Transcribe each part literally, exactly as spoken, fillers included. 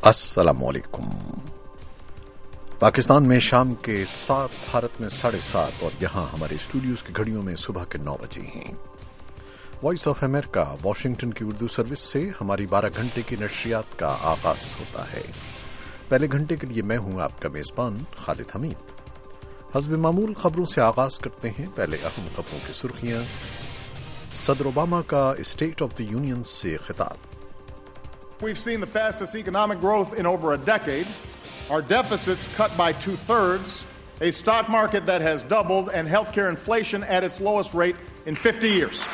अस्सलाम वालेकुम। पाकिस्तान में शाम के सात, भारत में साढ़े सात और यहाँ हमारे स्टूडियोज की घड़ियों में सुबह के नौ बजे हैं। वॉइस ऑफ अमेरिका वाशिंगटन की उर्दू सर्विस से हमारी बारह घंटे की नशरियात का आगाज होता है। पहले घंटे के लिए मैं हूँ आपका मेजबान खालिद हमीद। हस्ब मामूल खबरों से आगाज करते हैं। पहले अहम खबरों की सुर्खियां। सदर ओबामा का स्टेट ऑफ द यूनियन से खिताब। We've seen the fastest economic growth in over a decade, our deficits cut by two-thirds, a stock market that has doubled, and healthcare inflation at its lowest rate in fifty years.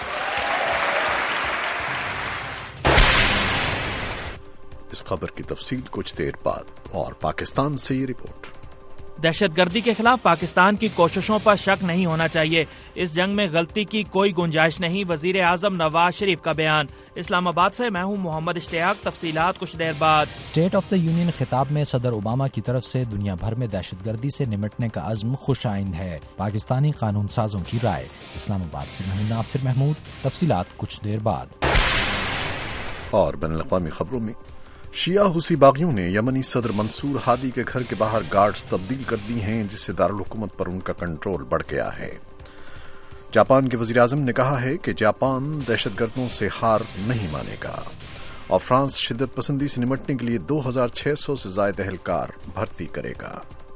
इस खबर की तफसील कुछ देर बाद। और पाकिस्तान से ये report. दहशतगर्दी के खिलाफ पाकिस्तान की कोशिशों पर शक नहीं होना चाहिए। इस जंग में गलती की कोई गुंजाइश नहीं, वजीर आजम नवाज शरीफ का बयान। इस्लामाबाद से मैं हूँ मोहम्मद इश्तियाक। तफसीलात कुछ देर बाद। स्टेट ऑफ द यूनियन खिताब में सदर ओबामा की तरफ से दुनिया भर में दहशतगर्दी से निमटने का अज़्म खुश आइंद है। पाकिस्तानी कानून साजों की राय। इस्लामाबाद से मैं हूँ नासिर महमूद। तफसीलात कुछ देर बाद। और बैनुल-अक़वामी खबरों में शिया हुसी बागियों ने यमनी सदर मंसूर हादी के घर के बाहर गार्ड्स तब्दील कर दी हैं, जिससे दारुल हुकूमत पर उनका कंट्रोल बढ़ गया है। जापान के वजीर आजम ने कहा है कि जापान दहशतगर्दों से हार नहीं मानेगा। और फ्रांस शिद्दत पसंदी से निमटने के लिए दो हजार छह सौ से ज्यादा एहलकार भर्ती करेगा।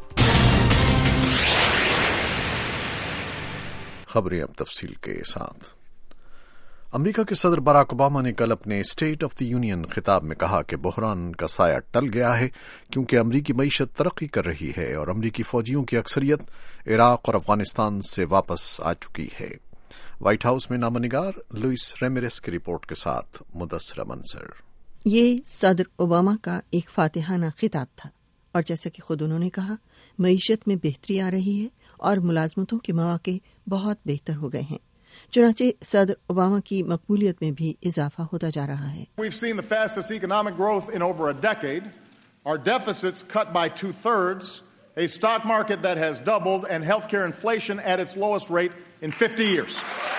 खबरें अब तफसील के साथ। अमेरिका के सदर बराक ओबामा ने कल अपने स्टेट ऑफ द यूनियन खिताब में कहा कि बहरान का साया टल गया है, क्योंकि अमरीकी मईशत तरक्की कर रही है और अमरीकी फौजियों की अक्सरियत इराक और अफगानिस्तान से वापस आ चुकी है। व्हाइट हाउस में नामनिगार लुइस रेमिरेस की रिपोर्ट के साथ मुदस्सरा मंजर। ये सदर ओबामा का एक फातिहाना खिताब था और जैसा कि खुद उन्होंने कहा, मईशत में बेहतरी आ रही है और मुलाजमतों के मौके बहुत बेहतर हो गए हैं। चुनांचे सदर ओबामा की मकबूलियत में भी इजाफा होता जा रहा है। We've seen the fastest economic growth in over a decade, our deficits cut by two-thirds, a stock market that has doubled, and healthcare inflation at its lowest rate in fifty years.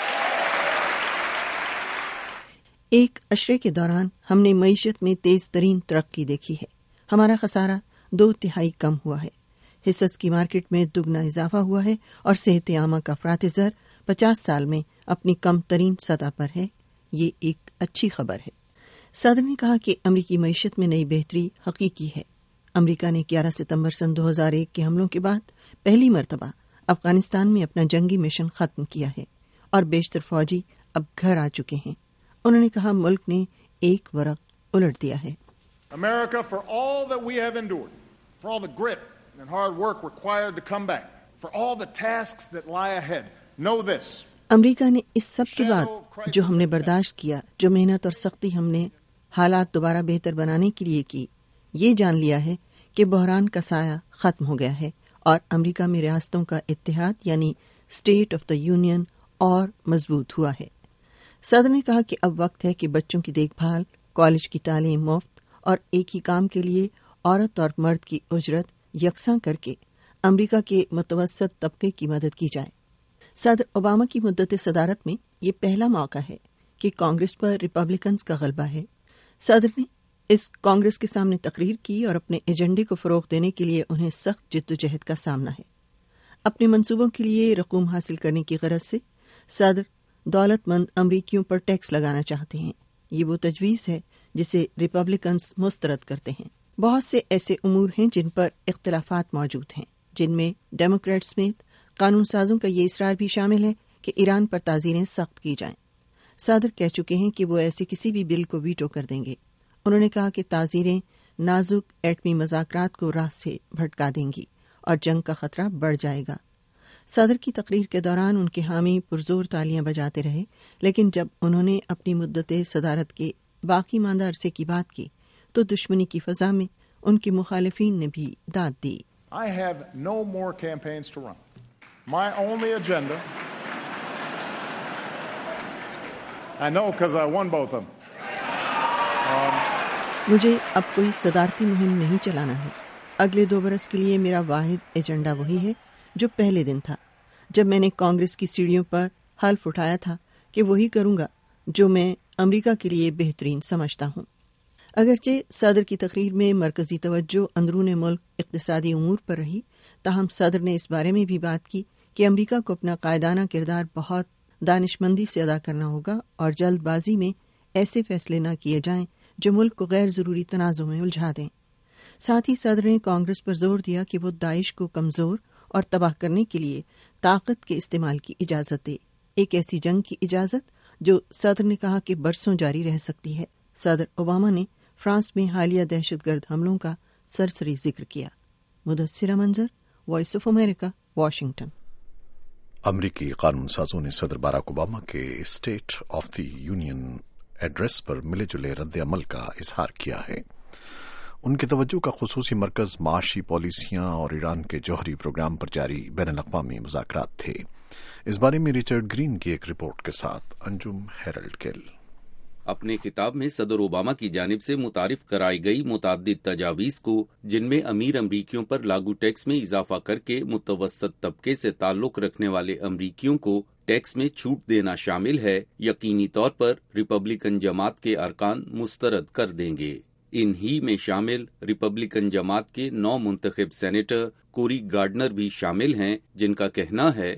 एक अशरे के दौरान हमने मईशत में तेज तरीन तरक्की देखी है। हमारा खसारा दो तिहाई कम हुआ है। हिस्सस की मार्केट में दुगना इजाफा हुआ है और सेहत आमा का अफरात ज़र पचास साल में अपनी कम तरीन सतह पर है। ये एक अच्छी खबर है। सदर ने कहा कि अमरीकी मईशत में नई बेहतरी हकीकी है। अमरीका ने ग्यारह सितंबर सन दो हजार एक के हमलों के बाद पहली मरतबा अफगानिस्तान में अपना जंगी मिशन खत्म किया है और बेशतर फौजी अब घर आ चुके हैं। उन्होंने कहा, मुल्क ने एक वरक उलट दिया है। America, for all that we have endured, for all the grit and hard work required to come back, for all the tasks that lie ahead, know this. अमरीका ने इस सब के बाद जो हमने बर्दाश्त किया, जो मेहनत और सख्ती हमने हालात दोबारा बेहतर बनाने के लिए की, ये जान लिया है कि बहरान का साया खत्म हो गया है और अमरीका में रियासतों का इत्तेहाद यानी स्टेट ऑफ द यूनियन और मजबूत हुआ है। सदर ने कहा कि अब वक्त है कि बच्चों की देखभाल, कॉलेज की तालीम मुफ्त और एक ही काम के लिए औरत और मर्द की उजरत यकसां करके अमरीका के मुतवस्सत तबके की मदद की जाए। सदर ओबामा की मुद्दत सदारत में ये पहला मौका है कि कांग्रेस पर रिपब्लिकन्स का गलबा है। सदर ने इस कांग्रेस के सामने तकरीर की और अपने एजेंडे को फरोग देने के लिए उन्हें सख्त जिद्दोजहद का सामना है। अपने मंसूबों के लिए रकूम हासिल करने की गरज से सदर दौलतमंद अमरीकियों पर टैक्स लगाना चाहते हैं। ये वो तजवीज़ है जिसे रिपब्लिकन्स मुस्तरद करते हैं। बहुत से ऐसे उमूर हैं जिन पर इख्तिलाफात मौजूद हैं, जिनमें डेमोक्रेट्स समेत कानून साजों का ये इसरार भी शामिल है कि ईरान पर ताज़ीरें सख्त की जाएं। सदर कह चुके हैं कि वो ऐसे किसी भी बिल को वीटो कर देंगे। उन्होंने कहा कि ताज़ीरें नाजुक एटमी मज़ाकरात को राह से भटका देंगी और जंग का खतरा बढ़ जाएगा। सदर की तकरीर के दौरान उनके हामी पुरजोर तालियां बजाते रहे, लेकिन जब उन्होंने अपनी मुद्दत सदारत के बाकी मांदा अरसे की बात की तो दुश्मनी की फजा में उनके मुखालिफिन ने भी दाद दी। I have no more campaigns to run. My only agenda, I know because I won both of them. Um, मुझे अब कोई सदारती मुहिम नहीं चलाना है। अगले दो बरस के लिए मेरा वाहिद एजेंडा वही है जो पहले दिन था, जब मैंने कांग्रेस की सीढ़ियों पर हल्फ उठाया था कि वही करूंगा जो मैं अमेरिका के लिए बेहतरीन समझता हूं। اگرچہ صدر کی تقریر میں مرکزی توجہ اندرون ملک اقتصادی امور پر رہی، تاہم صدر نے اس بارے میں بھی بات کی کہ امریکہ کو اپنا قائدانہ کردار بہت دانشمندی سے ادا کرنا ہوگا اور جلد بازی میں ایسے فیصلے نہ کیے جائیں جو ملک کو غیر ضروری تنازع میں الجھا دیں۔ ساتھ ہی صدر نے کانگریس پر زور دیا کہ وہ داعش کو کمزور اور تباہ کرنے کے لیے طاقت کے استعمال کی اجازت دے، ایک ایسی جنگ کی اجازت جو صدر نے کہا کہ برسوں جاری رہ سکتی ہے۔ صدر اوباما نے فرانس میں حالیہ دہشت گرد حملوں کا سرسری ذکر کیا۔ مدثرہ منظر، وائس آف امریکہ، واشنگٹن۔ امریکی قانون سازوں نے صدر باراک اوباما کے state of the union address پر ملے جلے رد عمل کا اظہار کیا ہے۔ ان کی توجہ کا خصوصی مرکز معاشی پالیسیاں اور ایران کے جوہری پروگرام پر جاری بین الاقوامی مذاکرات تھے۔ اس بارے میں ریچرڈ گرین کی ایک رپورٹ کے ساتھ انجم ہیرلڈ گل۔ اپنے خطاب میں صدر اوباما کی جانب سے متعارف کرائی گئی متعدد تجاویز کو، جن میں امیر امریکیوں پر لاگو ٹیکس میں اضافہ کر کے متوسط طبقے سے تعلق رکھنے والے امریکیوں کو ٹیکس میں چھوٹ دینا شامل ہے، یقینی طور پر ریپبلکن جماعت کے ارکان مسترد کر دیں گے۔ ان ہی میں شامل ریپبلکن جماعت کے نو منتخب سینیٹر کوری گارڈنر بھی شامل ہیں، جن کا کہنا ہے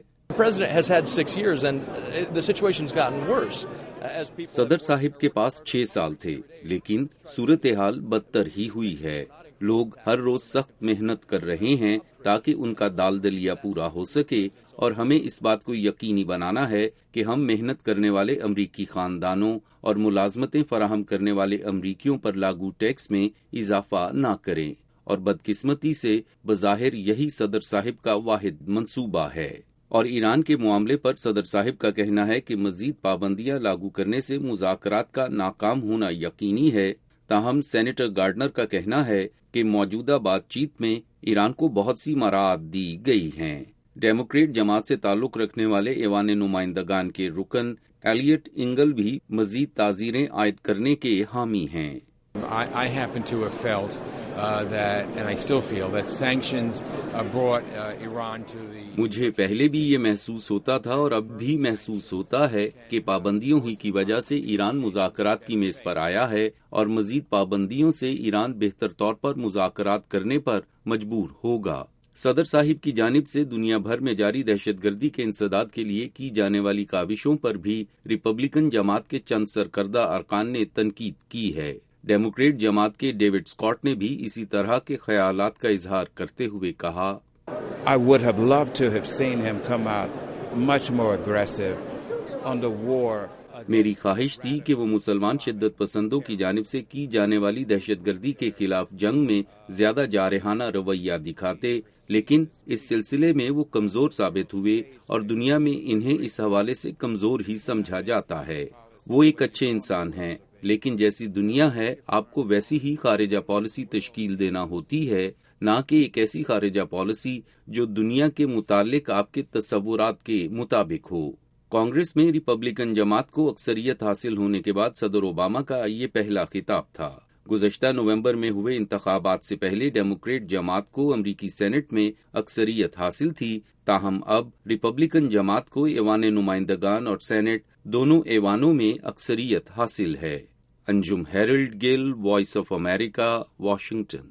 صدر صاحب کے پاس چھ سال تھے، لیکن صورتحال بدتر ہی ہوئی ہے۔ لوگ ہر روز سخت محنت کر رہے ہیں تاکہ ان کا دال دلیا پورا ہو سکے، اور ہمیں اس بات کو یقینی بنانا ہے کہ ہم محنت کرنے والے امریکی خاندانوں اور ملازمتیں فراہم کرنے والے امریکیوں پر لاگو ٹیکس میں اضافہ نہ کریں، اور بدقسمتی سے بظاہر یہی صدر صاحب کا واحد منصوبہ ہے۔ اور ایران کے معاملے پر صدر صاحب کا کہنا ہے کہ مزید پابندیاں لاگو کرنے سے مذاکرات کا ناکام ہونا یقینی ہے، تاہم سینیٹر گارڈنر کا کہنا ہے کہ موجودہ بات چیت میں ایران کو بہت سی مراعات دی گئی ہیں۔ ڈیموکریٹ جماعت سے تعلق رکھنے والے ایوان نمائندگان کے رکن ایلیٹ انگل بھی مزید تعزیریں عائد کرنے کے حامی ہیں۔ I, I happen to have felt uh, that, and I still feel, that sanctions uh, brought uh, Iran to the... مجھے پہلے بھی یہ محسوس ہوتا تھا اور اب بھی محسوس ہوتا ہے کہ پابندیوں ہی کی وجہ سے ایران مذاکرات کی میز پر آیا ہے، اور مزید پابندیوں سے ایران بہتر طور پر مذاکرات کرنے پر مجبور ہوگا۔ صدر صاحب کی جانب سے دنیا بھر میں جاری دہشت گردی کے انسداد کے لیے کی جانے والی کاوشوں پر بھی ریپبلکن جماعت کے چند سرکردہ ارکان نے تنقید کی ہے۔ ڈیموکریٹ جماعت کے ڈیوڈ اسکاٹ نے بھی اسی طرح کے خیالات کا اظہار کرتے ہوئے کہا، I would have loved to have seen him come out much more aggressive on the war. میری خواہش تھی کہ وہ مسلمان شدت پسندوں کی جانب سے کی جانے والی دہشت گردی کے خلاف جنگ میں زیادہ جارحانہ رویہ دکھاتے، لیکن اس سلسلے میں وہ کمزور ثابت ہوئے اور دنیا میں انہیں اس حوالے سے کمزور ہی سمجھا جاتا ہے۔ وہ ایک اچھے انسان ہیں، لیکن جیسی دنیا ہے آپ کو ویسی ہی خارجہ پالیسی تشکیل دینا ہوتی ہے، نہ کہ ایک ایسی خارجہ پالیسی جو دنیا کے متعلق آپ کے تصورات کے مطابق ہو۔ کانگریس میں ریپبلکن جماعت کو اکثریت حاصل ہونے کے بعد صدر اوباما کا یہ پہلا خطاب تھا۔ گزشتہ نومبر میں ہوئے انتخابات سے پہلے ڈیموکریٹ جماعت کو امریکی سینٹ میں اکثریت حاصل تھی، تاہم اب ریپبلکن جماعت کو ایوان نمائندگان اور سینٹ دونوں ایوانوں میں اکثریت حاصل ہے۔ Anjum Harold Gill, voice of America, Washington.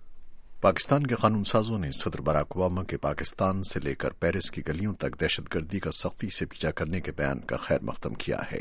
Pakistan کے قانون سازوں نے صدر باراک اوباما کے پاکستان سے لے کر پیرس کی گلیوں تک دہشت گردی کا سختی سے پیچھا کرنے کے بیان کا خیر مقدم کیا ہے۔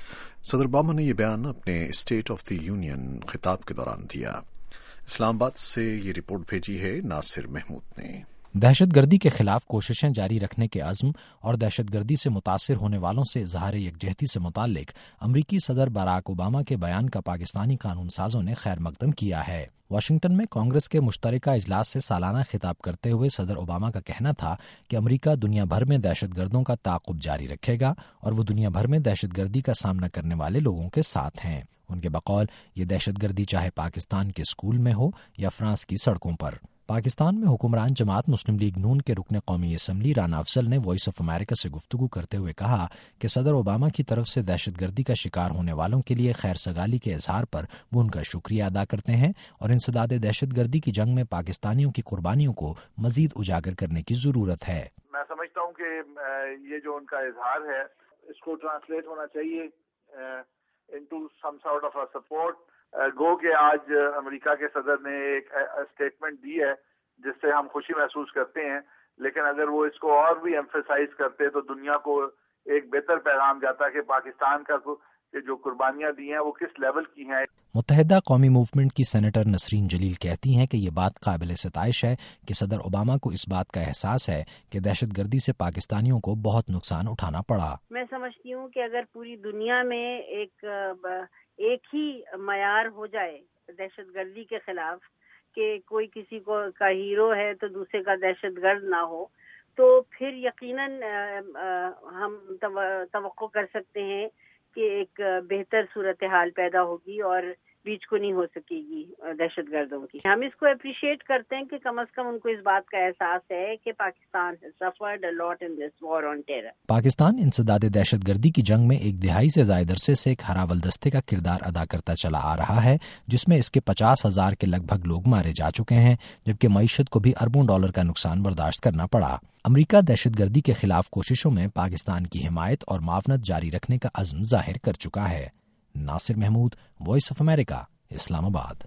صدر اوباما نے یہ بیان اپنے اسٹیٹ آف دی یونین خطاب کے دوران دیا۔ اسلام آباد سے یہ رپورٹ بھیجی ہے ناصر محمود نے۔ دہشت گردی کے خلاف کوششیں جاری رکھنے کے عزم اور دہشت گردی سے متاثر ہونے والوں سے اظہار یکجہتی سے متعلق امریکی صدر باراک اوباما کے بیان کا پاکستانی قانون سازوں نے خیر مقدم کیا ہے۔ واشنگٹن میں کانگریس کے مشترکہ اجلاس سے سالانہ خطاب کرتے ہوئے صدر اوباما کا کہنا تھا کہ امریکہ دنیا بھر میں دہشت گردوں کا تعاقب جاری رکھے گا اور وہ دنیا بھر میں دہشت گردی کا سامنا کرنے والے لوگوں کے ساتھ ہیں۔ ان کے بقول یہ دہشت گردی چاہے پاکستان کے اسکول میں ہو یا فرانس کی سڑکوں پر۔ پاکستان میں حکمران جماعت مسلم لیگ نون کے رکن قومی اسمبلی رانا افضل نے وائس آف امریکہ سے گفتگو کرتے ہوئے کہا کہ صدر اوباما کی طرف سے دہشت گردی کا شکار ہونے والوں کے لیے خیر سگالی کے اظہار پر وہ ان کا شکریہ ادا کرتے ہیں اور انسداد دہشت گردی کی جنگ میں پاکستانیوں کی قربانیوں کو مزید اجاگر کرنے کی ضرورت ہے۔ میں سمجھتا ہوں کہ یہ جو ان کا اظہار ہے اس کو ٹرانسلیٹ ہونا چاہیے into some sort of a support گو کہ آج امریکہ کے صدر نے ایک اسٹیٹمنٹ دی ہے جس سے ہم خوشی محسوس کرتے ہیں، لیکن اگر وہ اس کو اور بھی ایمفیسائز کرتے تو دنیا کو ایک بہتر پیغام جاتا کہ پاکستان کا جو قربانیاں دی ہیں وہ کس لیول کی ہیں۔ متحدہ قومی موومنٹ کی سینیٹر نسرین جلیل کہتی ہیں کہ یہ بات قابل ستائش ہے کہ صدر اوباما کو اس بات کا احساس ہے کہ دہشت گردی سے پاکستانیوں کو بہت نقصان اٹھانا پڑا۔ میں سمجھتی ہوں کہ اگر پوری دنیا میں ایک ایک ہی معیار ہو جائے دہشت گردی کے خلاف کہ کوئی کسی کو کا ہیرو ہے تو دوسرے کا دہشت گرد نہ ہو، تو پھر یقیناً ہم توقع کر سکتے ہیں کہ ایک بہتر صورتحال پیدا ہوگی اور بیچ کو نہیں ہو سکے گی دہشت گردوں کی۔ ہم اس کو اپریشیٹ کرتے ہیں کہ کم از کم ان کو اس بات کا احساس ہے کہ Pakistan has suffered a lot in this war on terror۔ Pakistan انسداد دہشت گردی کی جنگ میں ایک دہائی سے زائد عرصے سے ایک ہراول دستے کا کردار ادا کرتا چلا آ رہا ہے، جس میں اس کے پچاس ہزار کے لگ بھگ لوگ مارے جا چکے ہیں، جبکہ معیشت کو بھی اربوں ڈالر کا نقصان برداشت کرنا پڑا۔ امریکہ دہشت گردی کے خلاف کوششوں میں پاکستان کی حمایت اور معاونت جاری رکھنے کا عزم ظاہر کر چکا ہے۔ Nasir Mahmood, voice of America, Islamabad.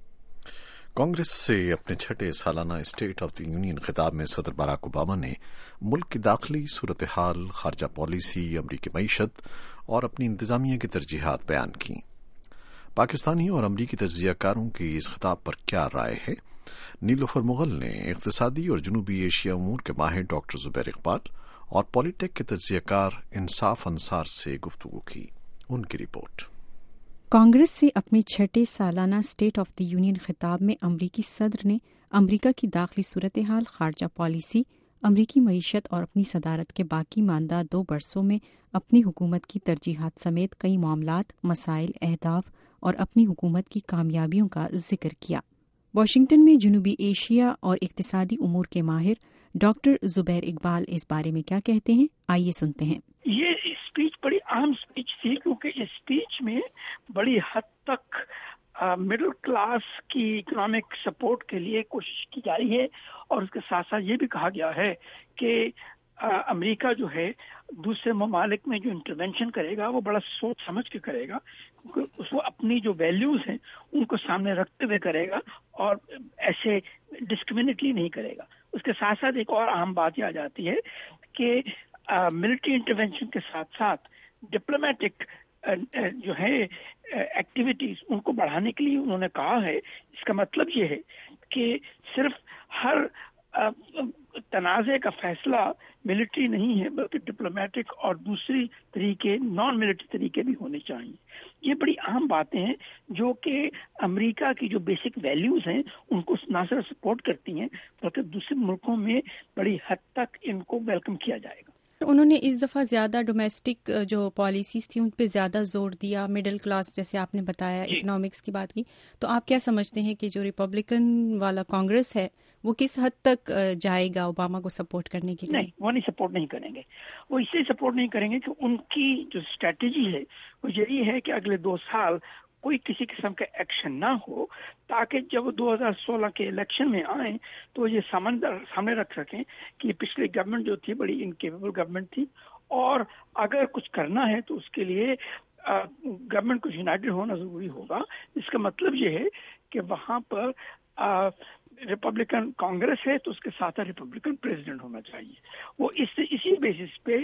Congress سے اپنے چھٹے سالانہ اسٹیٹ آف دی یونین خطاب میں صدر باراک اوباما نے ملک کی داخلی صورتحال، خارجہ پالیسی، امریکی معیشت اور اپنی انتظامیہ کی ترجیحات بیان کی۔ پاکستانی اور امریکی تجزیہ کاروں کی اس خطاب پر کیا رائے ہے؟ نیلوفر مغل نے اقتصادی اور جنوبی ایشیا امور کے ماہر ڈاکٹر زبیر اقبال اور پولی ٹیک کے تجزیہ کار انصاف انصار سے گفتگو کی۔ ان کی رپورٹ۔ کانگریس سے اپنے چھٹے سالانہ اسٹیٹ آف دی یونین خطاب میں امریکی صدر نے امریکہ کی داخلی صورتحال، خارجہ پالیسی، امریکی معیشت اور اپنی صدارت کے باقی ماندہ دو برسوں میں اپنی حکومت کی ترجیحات سمیت کئی معاملات، مسائل، اہداف اور اپنی حکومت کی کامیابیوں کا ذکر کیا۔ واشنگٹن میں جنوبی ایشیا اور اقتصادی امور کے ماہر ڈاکٹر زبیر اقبال اس بارے میں کیا کہتے ہیں، آئیے سنتے ہیں۔ یہ اسپیچ بڑی اہم اسپیچ تھی کیونکہ اس اسپیچ میں بڑی حد تک مڈل کلاس کی اکنامک سپورٹ کے لیے کوشش کی جا رہی ہے، اور اس کے ساتھ ساتھ یہ بھی کہا گیا ہے کہ امریکہ جو ہے دوسرے ممالک میں جو انٹرونشن کرے گا وہ بڑا سوچ سمجھ کے کرے گا، کیونکہ اس کو اپنی جو ویلیوز ہیں ان کو سامنے رکھتے ہوئے کرے گا اور ایسے ڈسکریمنیٹلی نہیں کرے گا۔ اس کے ساتھ ساتھ ایک اور اہم بات یہ آ جاتی ہے کہ ملٹری انٹرونشن کے ساتھ ساتھ ڈپلومیٹک جو ہے ایکٹیویٹیز ان کو بڑھانے کے لیے انہوں نے کہا ہے۔ اس کا مطلب یہ ہے کہ صرف ہر تنازع کا فیصلہ ملٹری نہیں ہے، بلکہ ڈپلومیٹک اور دوسری طریقے نان ملٹری طریقے بھی ہونے چاہیے۔ یہ بڑی اہم باتیں ہیں جو کہ امریکہ کی جو بیسک ویلیوز ہیں ان کو نہ صرف سپورٹ کرتی ہیں بلکہ دوسرے ملکوں میں بڑی حد تک ان کو ویلکم کیا جائے گا۔ انہوں نے اس دفعہ زیادہ ڈومیسٹک جو پالیسیز تھی ان پہ زیادہ زور دیا، مڈل کلاس جیسے آپ نے بتایا، اکنامکس کی بات کی۔ تو آپ کیا سمجھتے ہیں کہ جو ریپبلکن والا کانگریس ہے وہ کس حد تک جائے گا اوباما کو سپورٹ کرنے کے لیے؟ نہیں، وہ نہیں سپورٹ نہیں کریں گے۔ وہ اس لیے سپورٹ نہیں کریں گے کہ ان کی جو اسٹریٹجی ہے وہ یہی ہے کہ اگلے دو سال کوئی کسی قسم کا ایکشن نہ ہو، تاکہ جب دو ہزار سولہ کے الیکشن میں آئیں تو یہ سامنے رکھ سکیں کہ پچھلی گورنمنٹ جو تھی بڑی انکیپیبل گورنمنٹ تھی، اور اگر کچھ کرنا ہے تو اس کے لیے گورنمنٹ کو یونائٹڈ ہونا ضروری ہوگا۔ اس کا مطلب یہ ہے کہ وہاں پر ریپبلکن کانگریس ہے تو اس کے ساتھ ریپبلکن پریزیڈنٹ ہونا چاہیے۔ وہ اس اسی بیسس پہ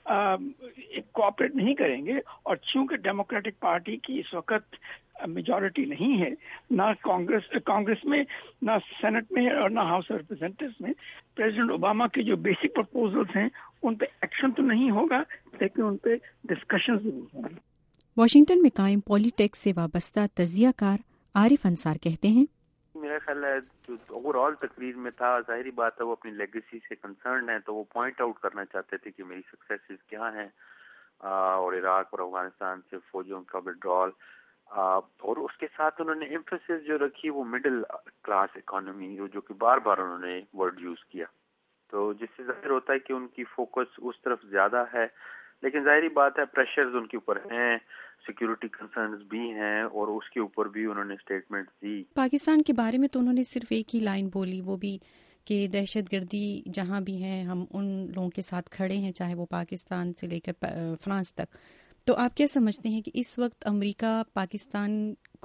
کوآپریٹ نہیں کریں گے، اور چونکہ ڈیموکریٹک پارٹی کی اس وقت میجورٹی نہیں ہے، نہ کانگریس کانگریس میں، نہ سینٹ میں اور نہ ہاؤس آف ریپرزینٹیوز میں، پریزیڈنٹ اوباما کے جو بیسک پرپوزلز ہیں ان پہ ایکشن تو نہیں ہوگا لیکن ان پہ ڈسکشن ضرور ہوں گی۔ واشنگٹن میں قائم پولی ٹیک سے وابستہ تجزیہ کار عارف انصار کہتے ہیں، میرا خیال ہے جو اوور آل تقریر میں تھا، ظاہری بات ہے وہ اپنی لیگیسی سے کنسرنڈ ہیں، تو وہ پوائنٹ آؤٹ کرنا چاہتے تھے کہ میری سکسیسز کیا ہیں، اور عراق اور افغانستان سے فوجوں کا وڈرال، اور اس کے ساتھ انہوں نے ایمفیسس جو رکھی وہ مڈل کلاس اکانومی، جو کہ بار بار انہوں نے ورڈ یوز کیا، تو جس سے ظاہر ہوتا ہے کہ ان کی فوکس اس طرف زیادہ ہے۔ لیکن ظاہری بات ہے پریشرز ان کے اوپر ہیں، سیکیورٹی کنسرنز بھی ہیں، اور اس کے اوپر بھی انہوں نے اسٹیٹمنٹ دی۔ پاکستان کے بارے میں تو انہوں نے صرف ایک ہی لائن بولی، وہ بھی کہ دہشت گردی جہاں بھی ہے ہم ان لوگوں کے ساتھ کھڑے ہیں، چاہے وہ پاکستان سے لے کر فرانس تک۔ تو آپ کیا سمجھتے ہیں کہ اس وقت امریکہ پاکستان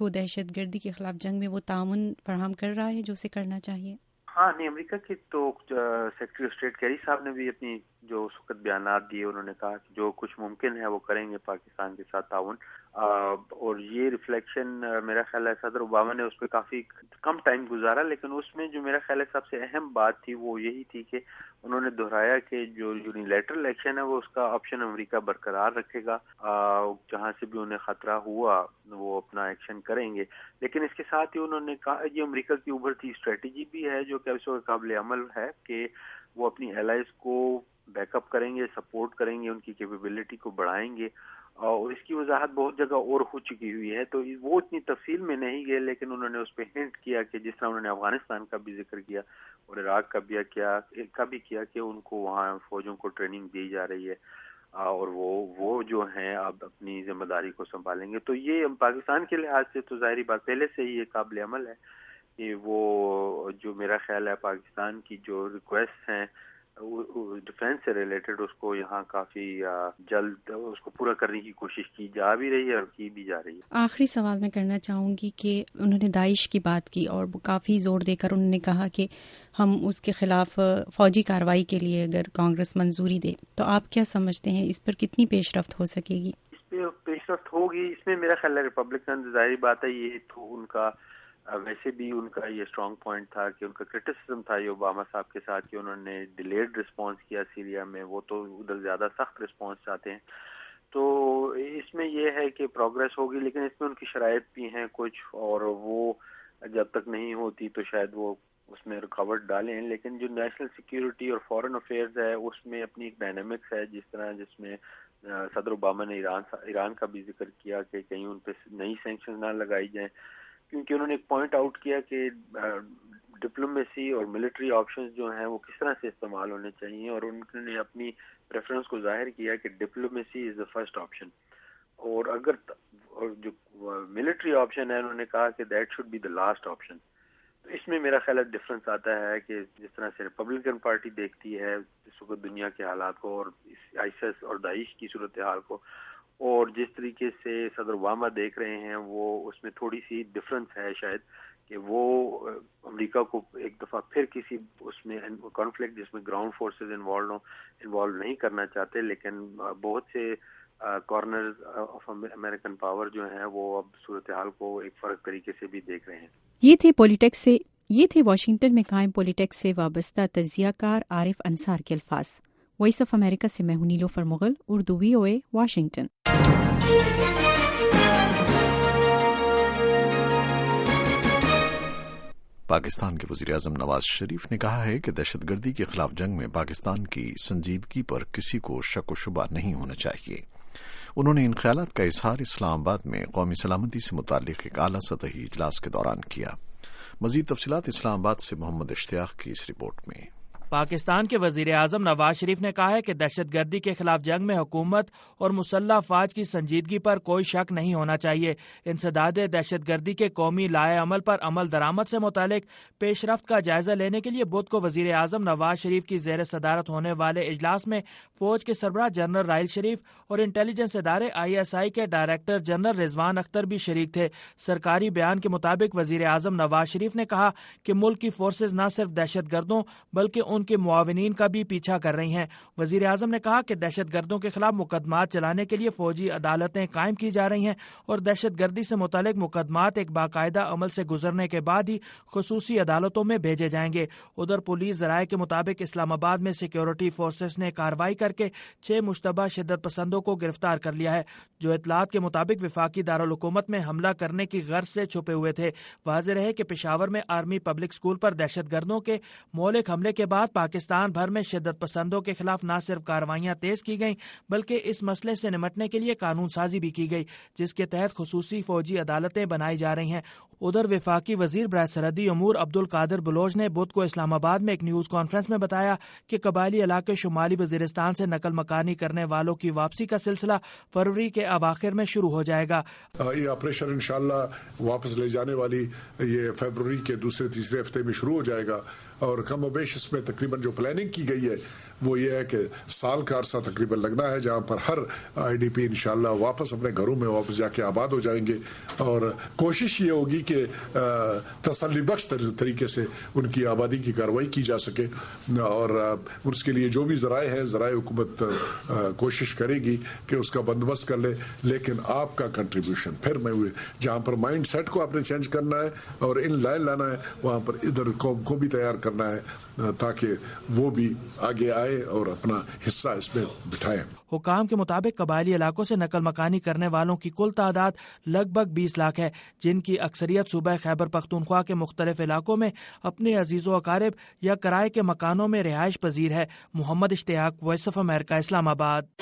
کو دہشت گردی کے خلاف جنگ میں وہ تعاون فراہم کر رہا ہے جو اسے کرنا چاہیے؟ ہاں نہیں، امریکہ کی تو سیکرٹری آف اسٹیٹ کیری صاحب نے بھی اپنی جو اس وقت بیانات دیے، انہوں نے کہا کہ جو کچھ ممکن ہے وہ کریں گے پاکستان کے ساتھ تعاون، اور یہ ریفلیکشن میرا خیال ہے صدر اوباما نے اس پہ کافی کم ٹائم گزارا، لیکن اس میں جو میرا خیال ہے سب سے اہم بات تھی وہ یہی تھی کہ انہوں نے دہرایا کہ جو یونیلیٹرل ایکشن ہے وہ اس کا آپشن امریکہ برقرار رکھے گا، جہاں سے بھی انہیں خطرہ ہوا وہ اپنا ایکشن کریں گے، لیکن اس کے ساتھ ہی انہوں نے کہا یہ امریکہ کی ابھرتی اسٹریٹجی بھی ہے جو کہ اس وقت قابل عمل ہے کہ وہ اپنی الائز کو بیک اپ کریں گے، سپورٹ کریں گے، ان کی کیپیبلٹی کو بڑھائیں گے، اور اس کی وضاحت بہت جگہ اور ہو چکی ہوئی ہے، تو وہ اتنی تفصیل میں نہیں گئے، لیکن انہوں نے اس پہ ہنٹ کیا کہ جس طرح انہوں نے افغانستان کا بھی ذکر کیا اور عراق کا بھی کیا کا بھی کیا کہ ان کو وہاں فوجوں کو ٹریننگ دی جا رہی ہے، اور وہ وہ جو ہیں اب اپنی ذمہ داری کو سنبھالیں گے۔ تو یہ پاکستان کے لحاظ سے تو ظاہری بات پہلے سے ہی یہ قابل عمل ہے کہ وہ جو میرا خیال ہے پاکستان کی جو ریکویسٹ ہیں ڈیفینس سے ریلیٹڈ اس کو یہاں کافی جلد اس کو پورا کرنے کی کوشش کی جا بھی رہی ہے اور کی بھی جا رہی ہے۔ آخری سوال میں کرنا چاہوں گی کہ انہوں نے داعش کی بات کی اور کافی زور دے کر انہوں نے کہا کہ ہم اس کے خلاف فوجی کارروائی کے لیے اگر کانگریس منظوری دے تو آپ کیا سمجھتے ہیں اس پر کتنی پیش رفت ہو سکے گی؟ اس پہ پیش رفت ہوگی، اس میں میرا خیال ہے ریپبلکن ظاہری بات ہے یہ تو ان کا ویسے بھی ان کا یہ اسٹرانگ پوائنٹ تھا کہ ان کا کرٹیسزم تھا یہ اوباما صاحب کے ساتھ کہ انہوں نے ڈیلیڈ رسپانس کیا سیریا میں، وہ تو ادھر زیادہ سخت رسپانس چاہتے ہیں، تو اس میں یہ ہے کہ پروگریس ہوگی، لیکن اس میں ان کی شرائط بھی ہیں کچھ، اور وہ جب تک نہیں ہوتی تو شاید وہ اس میں رکاوٹ ڈالیں، لیکن جو نیشنل سیکیورٹی اور فورن افیئرز ہے اس میں اپنی ایک ڈائنامکس ہے، جس طرح جس میں صدر اوباما نے ایران ایران کا بھی ذکر کیا کہ کہیں ان پہ نئی سینکشن نہ لگائی جائیں، کیونکہ انہوں نے ایک پوائنٹ آؤٹ کیا کہ ڈپلومیسی اور ملٹری آپشنز جو ہیں وہ کس طرح سے استعمال ہونے چاہیے، اور انہوں نے اپنی پریفرنس کو ظاہر کیا کہ diplomacy is the first option, اور اگر اور جو ملٹری آپشن ہے انہوں نے کہا کہ that should be the last option. تو اس میں میرا خیال ہے ڈفرینس آتا ہے کہ جس طرح سے ریپبلکن پارٹی دیکھتی ہے اس وقت دنیا کے حالات کو اور آئیسس اور داعش کی صورتحال کو، اور جس طریقے سے صدر اوباما دیکھ رہے ہیں، وہ اس میں تھوڑی سی ڈفرنس ہے شاید کہ وہ امریکہ کو ایک دفعہ پھر کسی اس میں کانفلکٹ جس میں گراؤنڈ فورسز انوالو انوالو نہیں کرنا چاہتے، لیکن بہت سے کارنرز آف امریکن پاور جو ہیں وہ اب صورتحال کو ایک فرق طریقے سے بھی دیکھ رہے ہیں۔ یہ تھے پولیٹکس سے یہ تھے واشنگٹن میں قائم پولیٹکس سے وابستہ تجزیہ کار عارف انصار کے الفاظ۔ وائس آف امریکہ سے میں ہوں Nilofar Mughal, Urdu V O A, Washington. Pakistan کے وزیر اعظم نواز شریف نے کہا ہے کہ دہشت گردی کے خلاف جنگ میں پاکستان کی سنجیدگی پر کسی کو شک و شبہ نہیں ہونا چاہیے۔ انہوں نے ان خیالات کا اظہار اسلام آباد میں قومی سلامتی سے متعلق ایک اعلیٰ سطحی اجلاس کے دوران کیا۔ مزید تفصیلات اسلام آباد سے محمد اشتیاق کی اس رپورٹ میں۔ پاکستان کے وزیر اعظم نواز شریف نے کہا ہے کہ دہشت گردی کے خلاف جنگ میں حکومت اور مسلح افواج کی سنجیدگی پر کوئی شک نہیں ہونا چاہیے۔ انسداد دہشت گردی کے قومی لائحہ عمل پر عمل درآمد سے متعلق پیش رفت کا جائزہ لینے کے لیے بدھ کو وزیر اعظم نواز شریف کی زیر صدارت ہونے والے اجلاس میں فوج کے سربراہ جنرل راحیل شریف اور انٹیلیجنس ادارے آئی ایس آئی کے ڈائریکٹر جنرل رضوان اختر بھی شریک تھے۔ سرکاری بیان کے مطابق وزیر اعظم نواز شریف نے کہا کہ ملک کی فورسز نہ صرف دہشت گردوں بلکہ ان کے معاونین کا بھی پیچھا کر رہی ہیں۔ وزیر اعظم نے کہا کہ دہشت گردوں کے خلاف مقدمات چلانے کے لیے فوجی عدالتیں قائم کی جا رہی ہیں اور دہشت گردی سے متعلق مقدمات ایک باقاعدہ عمل سے گزرنے کے بعد ہی خصوصی عدالتوں میں بھیجے جائیں گے۔ ادھر پولیس ذرائع کے مطابق اسلام آباد میں سیکیورٹی فورسز نے کارروائی کر کے چھ مشتبہ شدت پسندوں کو گرفتار کر لیا ہے جو اطلاعات کے مطابق وفاقی دارالحکومت میں حملہ کرنے کی غرض سے چھپے ہوئے تھے۔ واضح رہے کہ پشاور میں آرمی پبلک اسکول پر دہشت گردوں کے مہلک حملے کے بعد پاکستان بھر میں شدت پسندوں کے خلاف نہ صرف کارروائیاں تیز کی گئیں بلکہ اس مسئلے سے نمٹنے کے لیے قانون سازی بھی کی گئی جس کے تحت خصوصی فوجی عدالتیں بنائی جا رہی ہیں۔ ادھر وفاقی وزیر برائے سرحدی امور عبد القادر بلوچ نے بدھ کو اسلام آباد میں ایک نیوز کانفرنس میں بتایا کہ قبائلی علاقے شمالی وزیرستان سے نقل مکانی کرنے والوں کی واپسی کا سلسلہ فروری کے اواخر میں شروع ہو جائے گا۔ یہ آپریشن انشاءاللہ واپس لے جانے والی یہ فروری کے دوسرے تیسرے ہفتے میں شروع ہو جائے گا، اور کم و بیش اس میں تقریباً جو پلاننگ کی گئی ہے وہ یہ ہے کہ سال کا عرصہ تقریباً لگنا ہے جہاں پر ہر آئی ڈی پی انشاءاللہ واپس اپنے گھروں میں واپس جا کے آباد ہو جائیں گے، اور کوشش یہ ہوگی کہ تسلی بخش طریقے سے ان کی آبادی کی کارروائی کی جا سکے، اور اس کے لیے جو بھی ذرائع ہے ذرائع حکومت کوشش کرے گی کہ اس کا بندوبست کر لے، لیکن آپ کا کنٹریبیوشن پھر میں ہوئے جہاں پر مائنڈ سیٹ کو آپ نے چینج کرنا ہے اور ان لائن لانا ہے، وہاں پر ادھر قوم کو بھی تیار کرنا ہے تاکہ وہ بھی آگے آئے اور اپنا حصہ اس میں بٹھائیں۔ حکام کے مطابق قبائلی علاقوں سے نقل مکانی کرنے والوں کی کل تعداد لگ بھگ بیس لاکھ ہے، جن کی اکثریت صوبہ خیبر پختونخوا کے مختلف علاقوں میں اپنے عزیز و اقارب یا کرائے کے مکانوں میں رہائش پذیر ہے۔ محمد اشتیاق، وائس آف امریکہ، اسلام آباد۔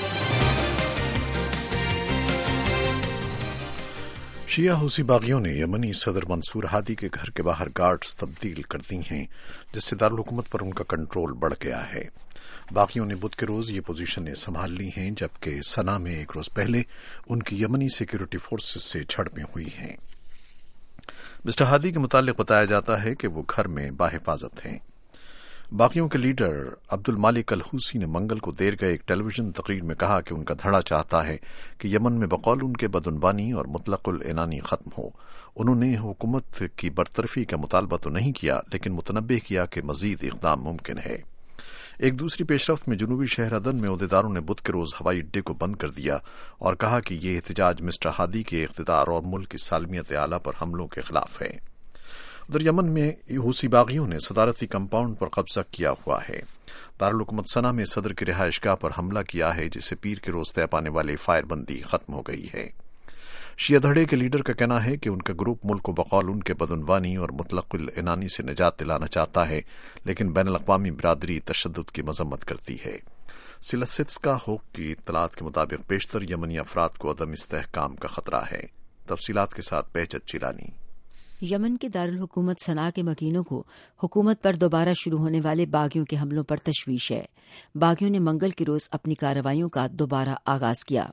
شیعہ حوثی باغیوں نے یمنی صدر منصور ہادی کے گھر کے باہر گارڈز تبدیل کر دی ہیں، جس سے دارالحکومت پر ان کا کنٹرول بڑھ گیا ہے۔ باغیوں نے بدھ کے روز یہ پوزیشنیں سنبھال لی ہیں، جبکہ سنا میں ایک روز پہلے ان کی یمنی سیکیورٹی فورسز سے جھڑپیں ہوئی ہیں۔ مسٹر ہادی کے متعلق بتایا جاتا ہے کہ وہ گھر میں باحفاظت ہیں۔ باغیوں کے لیڈر عبد المالک الحوثی نے منگل کو دیر گئے ایک ٹیلی ویژن تقریر میں کہا کہ ان کا دھڑا چاہتا ہے کہ یمن میں بقول ان کے بدعنوانی اور مطلق العنانی ختم ہو۔ انہوں نے حکومت کی برطرفی کا مطالبہ تو نہیں کیا، لیکن متنبہ کیا کہ مزید اقدام ممکن ہے۔ ایک دوسری پیش رفت میں جنوبی شہر عدن میں عہدیداروں نے بدھ کے روز ہوائی اڈے کو بند کر دیا اور کہا کہ یہ احتجاج مسٹر ہادی کے اقتدار اور ملک کی سالمیت اعلیٰ پر حملوں کے خلاف ہے۔ ادھر یمن میں حوثی باغیوں نے صدارتی کمپاؤنڈ پر قبضہ کیا ہوا ہے۔ دارالحکومت سنا میں صدر کی رہائش گاہ پر حملہ کیا ہے، جسے پیر کے روز طے پانے والے فائر بندی ختم ہو گئی ہے۔ شیعہ دھڑے کے لیڈر کا کہنا ہے کہ ان کا گروپ ملک کو بقول ان کے بدعنوانی اور مطلق العنانی سے نجات دلانا چاہتا ہے، لیکن بین الاقوامی برادری تشدد کی مذمت کرتی ہے۔ سلسٹسکا ہوک کی اطلاعات کے مطابق بیشتر یمنی افراد کو عدم استحکام کا خطرہ ہے۔ تفصیلات کے ساتھ بہجت چیلانی۔ یمن کے دارالحکومت صنعاء کے مکینوں کو حکومت پر دوبارہ شروع ہونے والے باغیوں کے حملوں پر تشویش ہے۔ باغیوں نے منگل کے روز اپنی کارروائیوں کا دوبارہ آغاز کیا۔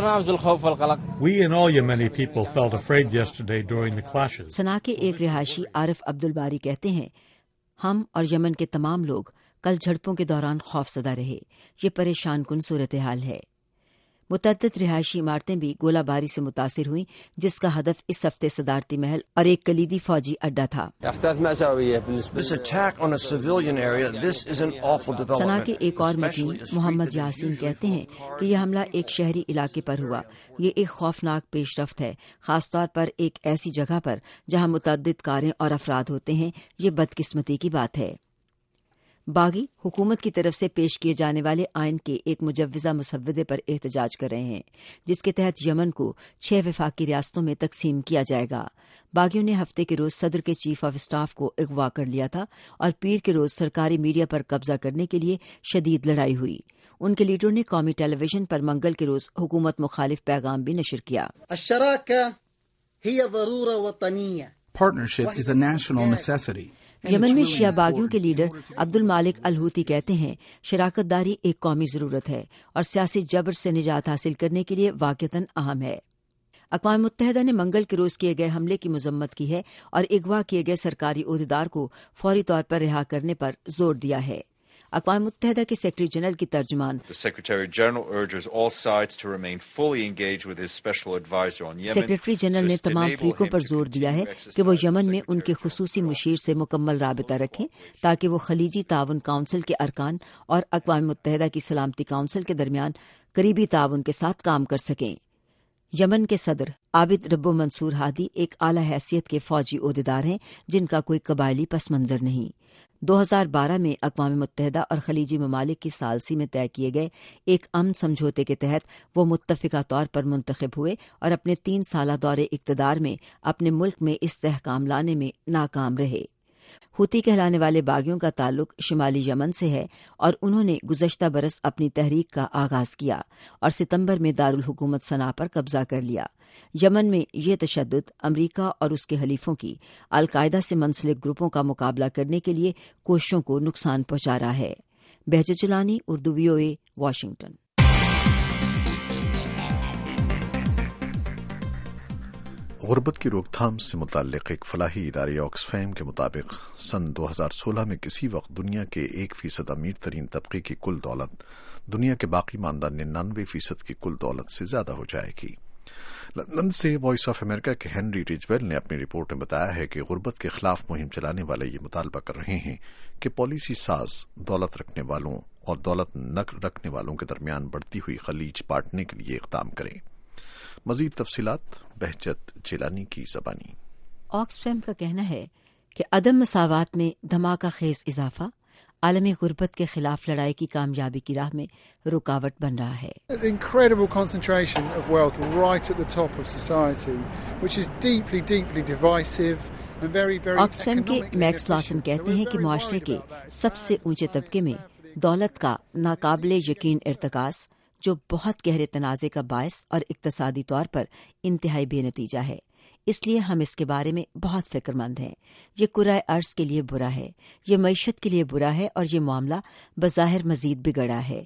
صنعاء کے ایک رہائشی عارف عبد الباری کہتے ہیں، ہم اور یمن کے تمام لوگ کل جھڑپوں کے دوران خوفزدہ رہے۔ یہ پریشان کن صورتحال ہے۔ متعدد رہائشی عمارتیں بھی گولہ باری سے متاثر ہوئیں، جس کا ہدف اس ہفتے صدارتی محل اور ایک کلیدی فوجی اڈہ تھا۔ صنعاء کے ایک اور مکین محمد یاسین کہتے ہیں کہ یہ حملہ ایک شہری علاقے پر ہوا۔ یہ ایک خوفناک پیش رفت ہے، خاص طور پر ایک ایسی جگہ پر جہاں متعدد کاریں اور افراد ہوتے ہیں۔ یہ بدقسمتی کی بات ہے۔ باغی حکومت کی طرف سے پیش کیے جانے والے آئین کے ایک مجوزہ مسودے پر احتجاج کر رہے ہیں، جس کے تحت یمن کو چھ وفاقی ریاستوں میں تقسیم کیا جائے گا۔ باغیوں نے ہفتے کے روز صدر کے چیف آف اسٹاف کو اغوا کر لیا تھا اور پیر کے روز سرکاری میڈیا پر قبضہ کرنے کے لیے شدید لڑائی ہوئی۔ ان کے لیڈروں نے قومی ٹیلی ویژن پر منگل کے روز حکومت مخالف پیغام بھی نشر کیا۔ Partnership is a national necessity. یمن میں شیعہ باغیوں کے لیڈر عبد المالک الحوثی کہتے ہیں، شراکت داری ایک قومی ضرورت ہے اور سیاسی جبر سے نجات حاصل کرنے کے لیے واقعتاً اہم ہے۔ اقوام متحدہ نے منگل کے روز کیے گئے حملے کی مذمت کی ہے اور اغوا کیے گئے سرکاری عہدیدار کو فوری طور پر رہا کرنے پر زور دیا ہے۔ اقوام متحدہ کے سیکرٹری جنرل کی ترجمان سیکرٹری جنرل نے تمام فریقوں پر زور دیا ہے کہ وہ یمن میں ان کے خصوصی مشیر سے مکمل رابطہ رکھیں تاکہ وہ خلیجی تعاون کونسل کے ارکان اور اقوام متحدہ کی سلامتی کونسل کے درمیان قریبی تعاون کے ساتھ کام کر سکیں۔ یمن کے صدر عابد ربو منصور ہادی ایک اعلی حیثیت کے فوجی عہدیدار ہیں جن کا کوئی قبائلی پس منظر نہیں۔ دو ہزار بارہ میں اقوام متحدہ اور خلیجی ممالک کی ثالثی میں طے کیے گئے ایک امن سمجھوتے کے تحت وہ متفقہ طور پر منتخب ہوئے اور اپنے تین سالہ دور اقتدار میں اپنے ملک میں استحکام لانے میں ناکام رہے۔ ہوتی کہلانے والے باغیوں کا تعلق شمالی یمن سے ہے اور انہوں نے گزشتہ برس اپنی تحریک کا آغاز کیا اور ستمبر میں دارالحکومت صنعاء پر قبضہ کر لیا۔ یمن میں یہ تشدد امریکہ اور اس کے حلیفوں کی القاعدہ سے منسلک گروپوں کا مقابلہ کرنے کے لیے کوششوں کو نقصان پہنچا رہا ہے۔ بہجت چلانی، Urdu V O A, Washington. غربت کی روک تھام سے متعلق ایک فلاحی ادارے آکسفیم کے مطابق سن دو ہزار سولہ میں کسی وقت دنیا کے ایک فیصد امیر ترین طبقے کی کل دولت دنیا کے باقی ماندہ ننانوے فیصد کی کل دولت سے زیادہ ہو جائے گی۔ لندن سے وائس آف امریکہ کے ہنری رجویل نے اپنی رپورٹ میں بتایا ہے کہ غربت کے خلاف مہم چلانے والے یہ مطالبہ کر رہے ہیں کہ پالیسی ساز دولت رکھنے والوں اور دولت نہ رکھنے والوں کے درمیان بڑھتی ہوئی خلیج بانٹنے کے لیے اقدام کریں۔ مزید تفصیلات بہجت جیلانی کی زبانی۔ آکسفیم کا کہنا ہے کہ عدم مساوات میں دھماکہ خیز اضافہ عالمی غربت کے خلاف لڑائی کی کامیابی کی راہ میں رکاوٹ بن رہا ہے۔ Incredible concentration of wealth right at the top of society, which is deeply, deeply divisive and very, very Oxfam کے میکس لاسن کہتے ہیں کہ معاشرے کے سب سے اونچے طبقے میں دولت کا ناقابل یقین ارتکاز جو بہت گہرے تنازع کا باعث اور اقتصادی طور پر انتہائی بے نتیجہ ہے، اس لیے ہم اس کے بارے میں بہت فکر مند ہیں۔ یہ کرۂ ارض کے لیے برا ہے، یہ معیشت کے لیے برا ہے اور یہ معاملہ بظاہر مزید بگڑا ہے۔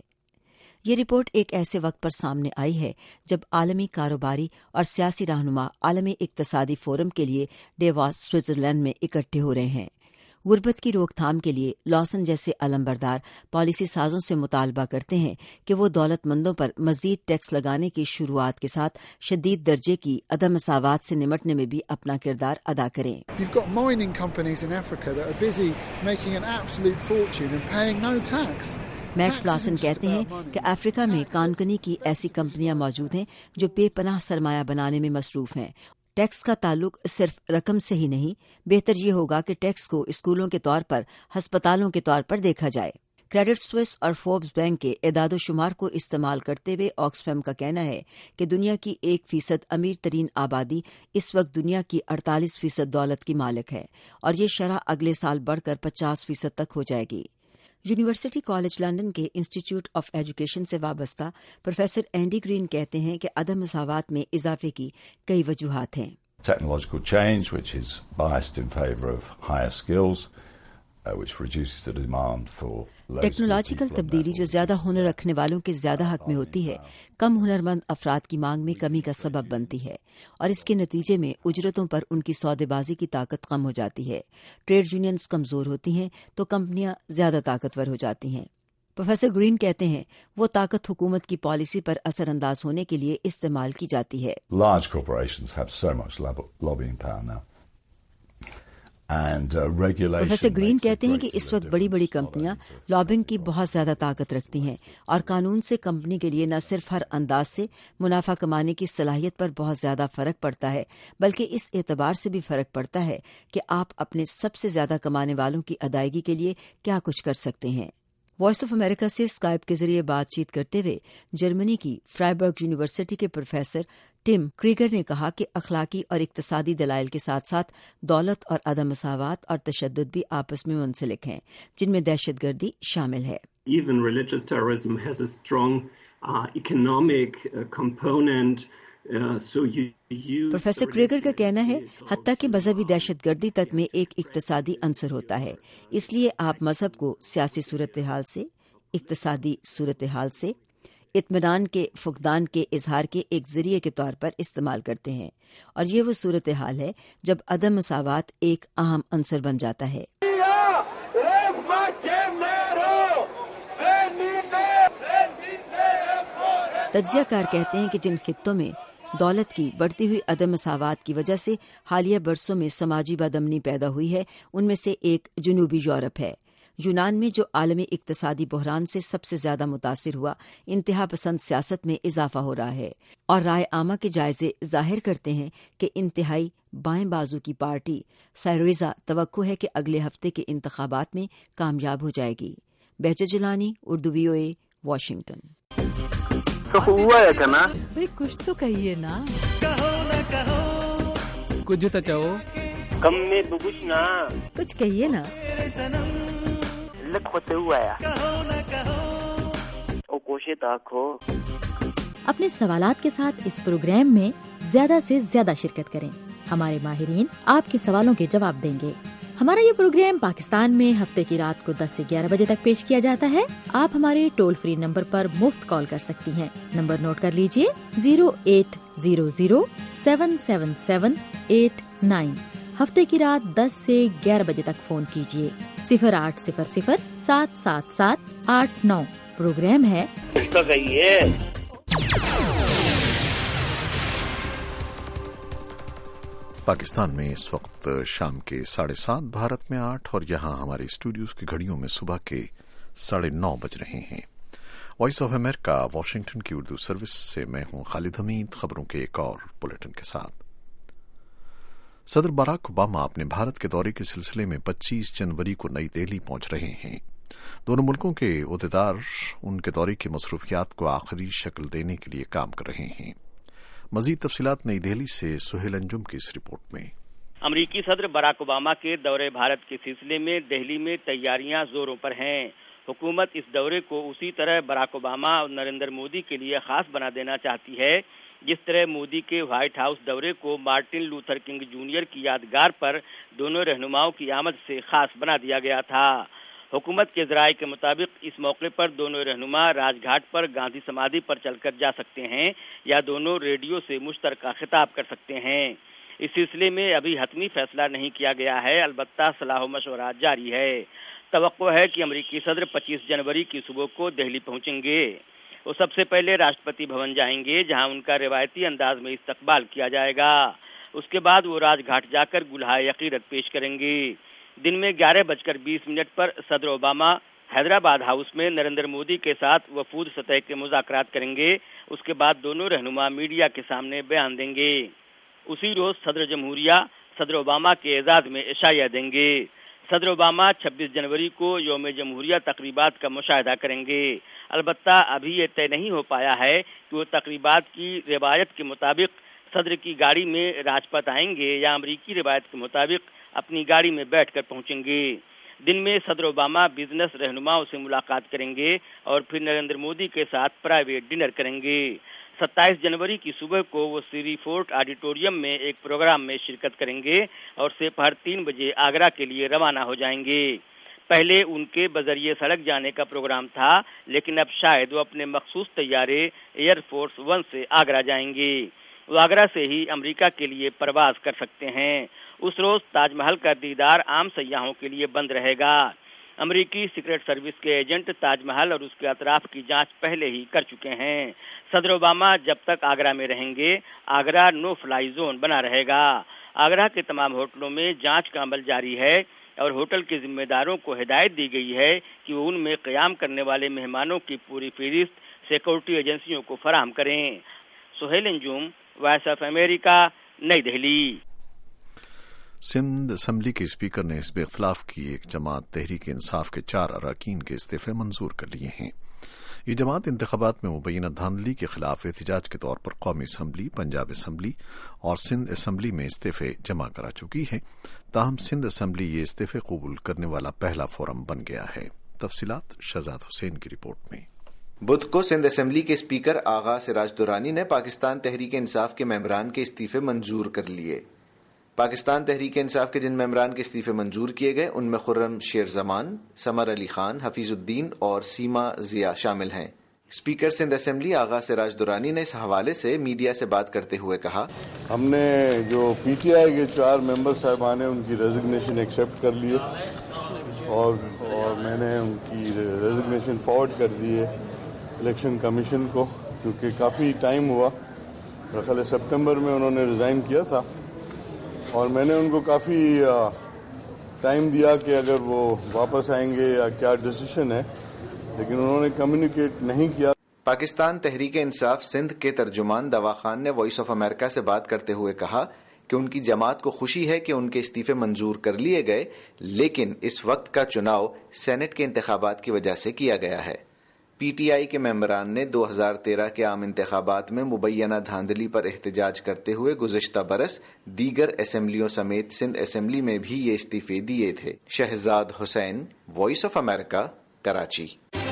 یہ رپورٹ ایک ایسے وقت پر سامنے آئی ہے جب عالمی کاروباری اور سیاسی رہنما عالمی اقتصادی فورم کے لیے ڈیواس سوئٹزرلینڈ میں اکٹھے ہو رہے ہیں۔ غربت کی روک تھام کے لیے لاسن جیسے علمبردار پالیسی سازوں سے مطالبہ کرتے ہیں کہ وہ دولت مندوں پر مزید ٹیکس لگانے کی شروعات کے ساتھ شدید درجے کی عدم مساوات سے نمٹنے میں بھی اپنا کردار ادا کریں۔ You've got mining companies in Africa that are busy making an absolute fortune and paying no tax. Max Lawson کہتے ہیں کہ افریقہ میں کانکنی کی ایسی کمپنیاں موجود ہیں جو بے پناہ سرمایہ بنانے میں مصروف ہیں۔ ٹیکس کا تعلق صرف رقم سے ہی نہیں، بہتر یہ ہوگا کہ ٹیکس کو اسکولوں کے طور پر، ہسپتالوں کے طور پر دیکھا جائے۔ کریڈٹ سوئس اور فوربس بینک کے اعداد و شمار کو استعمال کرتے ہوئے آکسفیم کا کہنا ہے کہ دنیا کی ایک فیصد امیر ترین آبادی اس وقت دنیا کی اڑتالیس فیصد دولت کی مالک ہے اور یہ شرح اگلے سال بڑھ کر پچاس فیصد تک ہو جائے گی۔ یونیورسٹی کالج لنڈن کے انسٹیٹیوٹ آف ایجوکیشن سے وابستہ پروفیسر اینڈی گرین کہتے ہیں کہ عدم مساوات میں اضافے کی کئی وجوہات ہیں۔ Technological change, which is biased in favour of higher skills, uh, which reduces the demand for technological تبدیلی جو زیادہ ہنر رکھنے والوں کے زیادہ حق میں ہوتی ہے، کم ہنرمند افراد کی مانگ میں کمی کا سبب بنتی ہے اور اس کے نتیجے میں اجرتوں پر ان کی سودے بازی کی طاقت کم ہو جاتی ہے۔ ٹریڈ یونینز کمزور ہوتی ہیں تو کمپنیاں زیادہ طاقتور ہو جاتی ہیں۔ پروفیسر گرین کہتے ہیں وہ طاقت حکومت کی پالیسی پر اثر انداز ہونے کے لیے استعمال کی جاتی ہے۔ Large corporations have so much lobbying power now. Professor Green کہتے ہیں کہ اس وقت بڑی بڑی کمپنیاں لابنگ کی بہت زیادہ طاقت رکھتی ہیں اور قانون سے کمپنی کے لیے نہ صرف ہر انداز سے منافع کمانے کی صلاحیت پر بہت زیادہ فرق پڑتا ہے بلکہ اس اعتبار سے بھی فرق پڑتا ہے کہ آپ اپنے سب سے زیادہ کمانے والوں کی ادائیگی کے لیے کیا کچھ کر سکتے ہیں۔ وائس آف امریکہ سے اسکائپ کے ذریعے بات چیت کرتے ہوئے جرمنی کی فرائبرگ یونیورسٹی کے پروفیسر ٹم کریگر نے کہا کہ اخلاقی اور اقتصادی دلائل کے ساتھ ساتھ دولت اور عدم مساوات اور تشدد بھی آپس میں منسلک ہیں، جن میں دہشت گردی شامل ہے۔ Even religious terrorism has a strong uh, economic uh, component. Professor Krueger کا کہنا ہے حتیٰ کہ مذہبی دہشت گردی تک میں ایک اقتصادی عنصر ہوتا ہے، اس لیے آپ مذہب کو سیاسی صورتحال سے، اقتصادی صورتحال سے، اطمینان کے فقدان کے اظہار کے ایک ذریعے کے طور پر استعمال کرتے ہیں، اور یہ وہ صورتحال ہے جب عدم مساوات ایک اہم عنصر بن جاتا ہے۔ تجزیہ کار کہتے ہیں کہ جن خطوں میں دولت کی بڑھتی ہوئی عدم مساوات کی وجہ سے حالیہ برسوں میں سماجی بدامنی پیدا ہوئی ہے، ان میں سے ایک جنوبی یورپ ہے۔ یونان میں جو عالمی اقتصادی بحران سے سب سے زیادہ متاثر ہوا، انتہا پسند سیاست میں اضافہ ہو رہا ہے، اور رائے عامہ کے جائزے ظاہر کرتے ہیں کہ انتہائی بائیں بازو کی پارٹی سائریزا توقع ہے کہ اگلے ہفتے کے انتخابات میں کامیاب ہو جائے گی۔ Bahjat Jilani, Urdu V O A, Washington. تو ہوا ہے کنا بھئی کچھ تو کہیے نا، کچھ تو کہو، کم میں بگوش نا، کچھ کہیے نا، لک ہوتے ہوا ہے او کوشے تاکھو۔ اپنے سوالات کے ساتھ اس پروگرام میں زیادہ سے زیادہ شرکت کریں، ہمارے ماہرین آپ کے سوالوں کے جواب دیں گے۔ ہمارا یہ پروگرام پاکستان میں ہفتے کی رات کو دس سے گیارہ بجے تک پیش کیا جاتا ہے۔ آپ ہمارے ٹول فری نمبر پر مفت کال کر سکتی ہیں۔ نمبر نوٹ کر لیجئے، zero eight zero zero seven seven seven eight nine. ہفتے کی رات دس سے گیارہ بجے تک فون کیجیے. صفر آٹھ صفر صفر سات سات سات آٹھ نو. پروگرام ہے پاکستان میں اس وقت شام کے ساڑھے سات، بھارت میں آٹھ، اور یہاں ہمارے اسٹوڈیوز کی گھڑیوں میں صبح کے ساڑھے نو بج رہے ہیں. وائس آف امریکہ واشنگٹن کی اردو سروس سے میں ہوں خالد حمید. خبروں کے ایک اور بلیٹن کے ساتھ. صدر باراک اوباما اپنے بھارت کے دورے کے سلسلے میں پچیس جنوری کو نئی دہلی پہنچ رہے ہیں. دونوں ملکوں کے عہدیدار ان کے دورے کی مصروفیات کو آخری شکل دینے کے لیے کام کر رہے ہیں. مزید تفصیلات نئی دہلی سے سہیل انجم کی اس رپورٹ میں. امریکی صدر باراک اوباما کے دورے بھارت کے سلسلے میں دہلی میں تیاریاں زوروں پر ہیں. حکومت اس دورے کو اسی طرح باراک اوباما اور نریندر مودی کے لیے خاص بنا دینا چاہتی ہے جس طرح مودی کے وائٹ ہاؤس دورے کو مارٹن لوتھر کنگ جونیئر کی یادگار پر دونوں رہنماؤں کی آمد سے خاص بنا دیا گیا تھا. حکومت کے ذرائع کے مطابق اس موقع پر دونوں رہنما راج گھاٹ پر گاندھی سمادھی پر چل کر جا سکتے ہیں یا دونوں ریڈیو سے مشترکہ خطاب کر سکتے ہیں. اس سلسلے میں ابھی حتمی فیصلہ نہیں کیا گیا ہے، البتہ صلاح و مشورہ جاری ہے. توقع ہے کہ امریکی صدر پچیس جنوری کی صبح کو دہلی پہنچیں گے. وہ سب سے پہلے راشٹرپتی بھون جائیں گے جہاں ان کا روایتی انداز میں استقبال کیا جائے گا. اس کے بعد وہ راج گھاٹ جا کر گلہائے عقیدت پیش کریں گے. دن میں گیارہ بج کر بیس منٹ پر صدر اوباما حیدرآباد ہاؤس میں نریندر مودی کے ساتھ وفود سطح کے مذاکرات کریں گے. اس کے بعد دونوں رہنما میڈیا کے سامنے بیان دیں گے. اسی روز صدر جمہوریہ صدر اوباما کے اعزاز میں عشائیہ دیں گے. صدر اوباما چھبیس جنوری کو یوم جمہوریہ تقریبات کا مشاہدہ کریں گے. البتہ ابھی یہ طے نہیں ہو پایا ہے کہ وہ تقریبات کی روایت کے مطابق صدر کی گاڑی میں راج پتھ آئیں گے یا امریکی روایت کے مطابق اپنی گاڑی میں بیٹھ کر پہنچیں گے. دن میں صدر اوباما بزنس رہنماؤں سے ملاقات کریں گے اور پھر نریندر مودی کے ساتھ پرائیویٹ ڈنر کریں گے. ستائیس جنوری کی صبح کو وہ سیری فورٹ آڈیٹوریم میں ایک پروگرام میں شرکت کریں گے اور سپہر تین بجے آگرہ کے لیے روانہ ہو جائیں گے. پہلے ان کے بذریعہ سڑک جانے کا پروگرام تھا، لیکن اب شاید وہ اپنے مخصوص طیارے ایئر فورس ون سے آگرہ جائیں گے. وہ آگرہ سے ہی امریکہ کے لیے پرواز کر سکتے ہیں. اس روز تاج محل کا دیدار عام سیاحوں کے لیے بند رہے گا. امریکی سیکرٹ سروس کے ایجنٹ تاج محل اور اس کے اطراف کی جانچ پہلے ہی کر چکے ہیں. صدر اوباما جب تک آگرہ میں رہیں گے آگرہ نو فلائی زون بنا رہے گا. آگرہ کے تمام ہوٹلوں میں جانچ کا عمل جاری ہے اور ہوٹل کے ذمہ داروں کو ہدایت دی گئی ہے کہ وہ ان میں قیام کرنے والے مہمانوں کی پوری فہرست سیکورٹی ایجنسیوں کو فراہم کریں. Suhail Anjum, Voice of America, نئی دہلی. سندھ اسمبلی کے اسپیکر نے حزب اختلاف کی ایک جماعت تحریک انصاف کے چار اراکین کے استعفے منظور کر لیے ہیں. یہ جماعت انتخابات میں مبینہ دھاندلی کے خلاف احتجاج کے طور پر قومی اسمبلی، پنجاب اسمبلی اور سندھ اسمبلی میں استعفے جمع کرا چکی ہے. تاہم سندھ اسمبلی یہ استعفے قبول کرنے والا پہلا فورم بن گیا ہے. تفصیلات شہزاد حسین کی رپورٹ میں. بدھ کو سندھ اسمبلی کے اسپیکر آغا سراج دورانی نے پاکستان تحریک انصاف کے ممبران کے استعفے منظور کر لیے. پاکستان تحریک انصاف کے جن ممبران کے استعفے منظور کیے گئے ان میں خرم شیر زمان، سمر علی خان، حفیظ الدین اور سیما ضیاء شامل ہیں. اسپیکر سندھ اسمبلی آغا سراج دورانی نے اس حوالے سے میڈیا سے بات کرتے ہوئے کہا، ہم نے جو پی ٹی آئی کے چار ممبر صاحبان ہیں ان کی ریزگنیشن ایکسیپٹ کر لیے اور اور میں نے ان کی ریزگنیشن فارورڈ کر دی ہے الیکشن کمیشن کو، کیونکہ کافی ٹائم ہوا. میرا خیال ہے سپتمبر میں انہوں نے ریزائن کیا تھا اور میں نے ان کو کافی ٹائم دیا کہ اگر وہ واپس آئیں گے یا کیا ڈیسیشن ہے، لیکن انہوں نے کمیونیکیٹ نہیں کیا. پاکستان تحریک انصاف سندھ کے ترجمان دوا خان نے وائس آف امریکہ سے بات کرتے ہوئے کہا کہ ان کی جماعت کو خوشی ہے کہ ان کے استعفے منظور کر لیے گئے، لیکن اس وقت کا چناؤ سینٹ کے انتخابات کی وجہ سے کیا گیا ہے. پی ٹی آئی کے ممبران نے دو ہزار تیرہ کے عام انتخابات میں مبینہ دھاندلی پر احتجاج کرتے ہوئے گزشتہ برس دیگر اسمبلیوں سمیت سندھ اسمبلی میں بھی یہ استعفے دیے تھے. Shahzad Hussain, Voice of America, Karachi.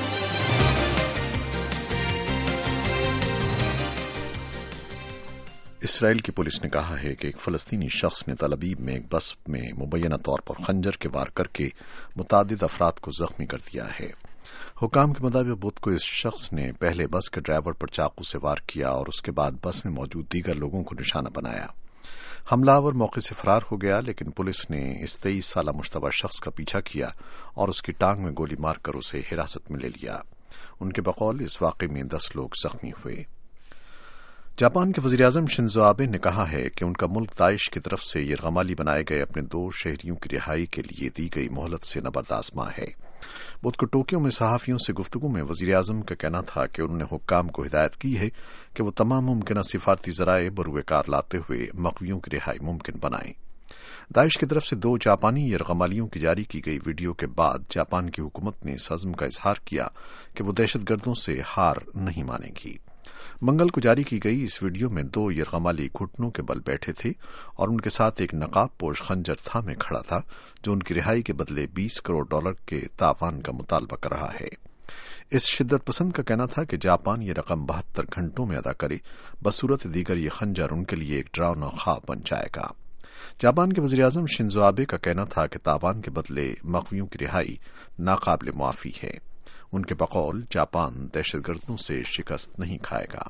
Israel کی پولیس نے کہا ہے کہ ایک فلسطینی شخص نے تل ابیب میں ایک بس میں مبینہ طور پر خنجر کے وار کر کے متعدد افراد کو زخمی کر دیا ہے. حکام کے مطابق بدھ کو اس شخص نے پہلے بس کے ڈرائیور پر چاقو سے وار کیا اور اس کے بعد بس میں موجود دیگر لوگوں کو نشانہ بنایا۔ حملہ آور موقع سے فرار ہو گیا، لیکن پولیس نے اس تیئیس سالہ مشتبہ شخص کا پیچھا کیا اور اس کی ٹانگ میں گولی مار کر اسے حراست میں لے لیا۔ ان کے بقول اس واقعے میں دس لوگ زخمی ہوئے۔ جاپان کے وزیراعظم شنزو آبے نے کہا ہے کہ ان کا ملک داعش کی طرف سے یرغمالی بنائے گئے اپنے دو شہریوں کی رہائی کے لیے دی گئی مہلت سے نبردآزما ہے۔ بدھ کو ٹوکیو میں صحافیوں سے گفتگو میں وزیراعظم کا کہنا تھا کہ انہوں نے حکام کو ہدایت کی ہے کہ وہ تمام ممکنہ سفارتی ذرائع بروئے کار لاتے ہوئے مقویوں کی رہائی ممکن بنائیں۔ داعش کی طرف سے دو جاپانی یرغمالیوں کی جاری کی گئی ویڈیو کے بعد جاپان کی حکومت نے اس عزم کا اظہار کیا کہ وہ دہشت گردوں سے ہار نہیں مانے گی۔ منگل کو جاری کی گئی اس ویڈیو میں دو یرغمالی گھٹنوں کے بل بیٹھے تھے اور ان کے ساتھ ایک نقاب پوش خنجر تھامے کھڑا تھا جو ان کی رہائی کے بدلے بیس کروڑ ڈالر کے تعاون کا مطالبہ کر رہا ہے۔ اس شدت پسند کا کہنا تھا کہ جاپان یہ رقم بہتر گھنٹوں میں ادا کرے، بصورت دیگر یہ خنجر ان کے لیے ایک ڈراؤنا خواب بن جائے گا۔ جاپان کے وزیراعظم شنزو آبے کا کہنا تھا کہ تاوان کے بدلے مقویوں کی رہائی ناقابل معافی ہے۔ ان کے بقول جاپان دہشت گردوں سے شکست نہیں کھائے گا۔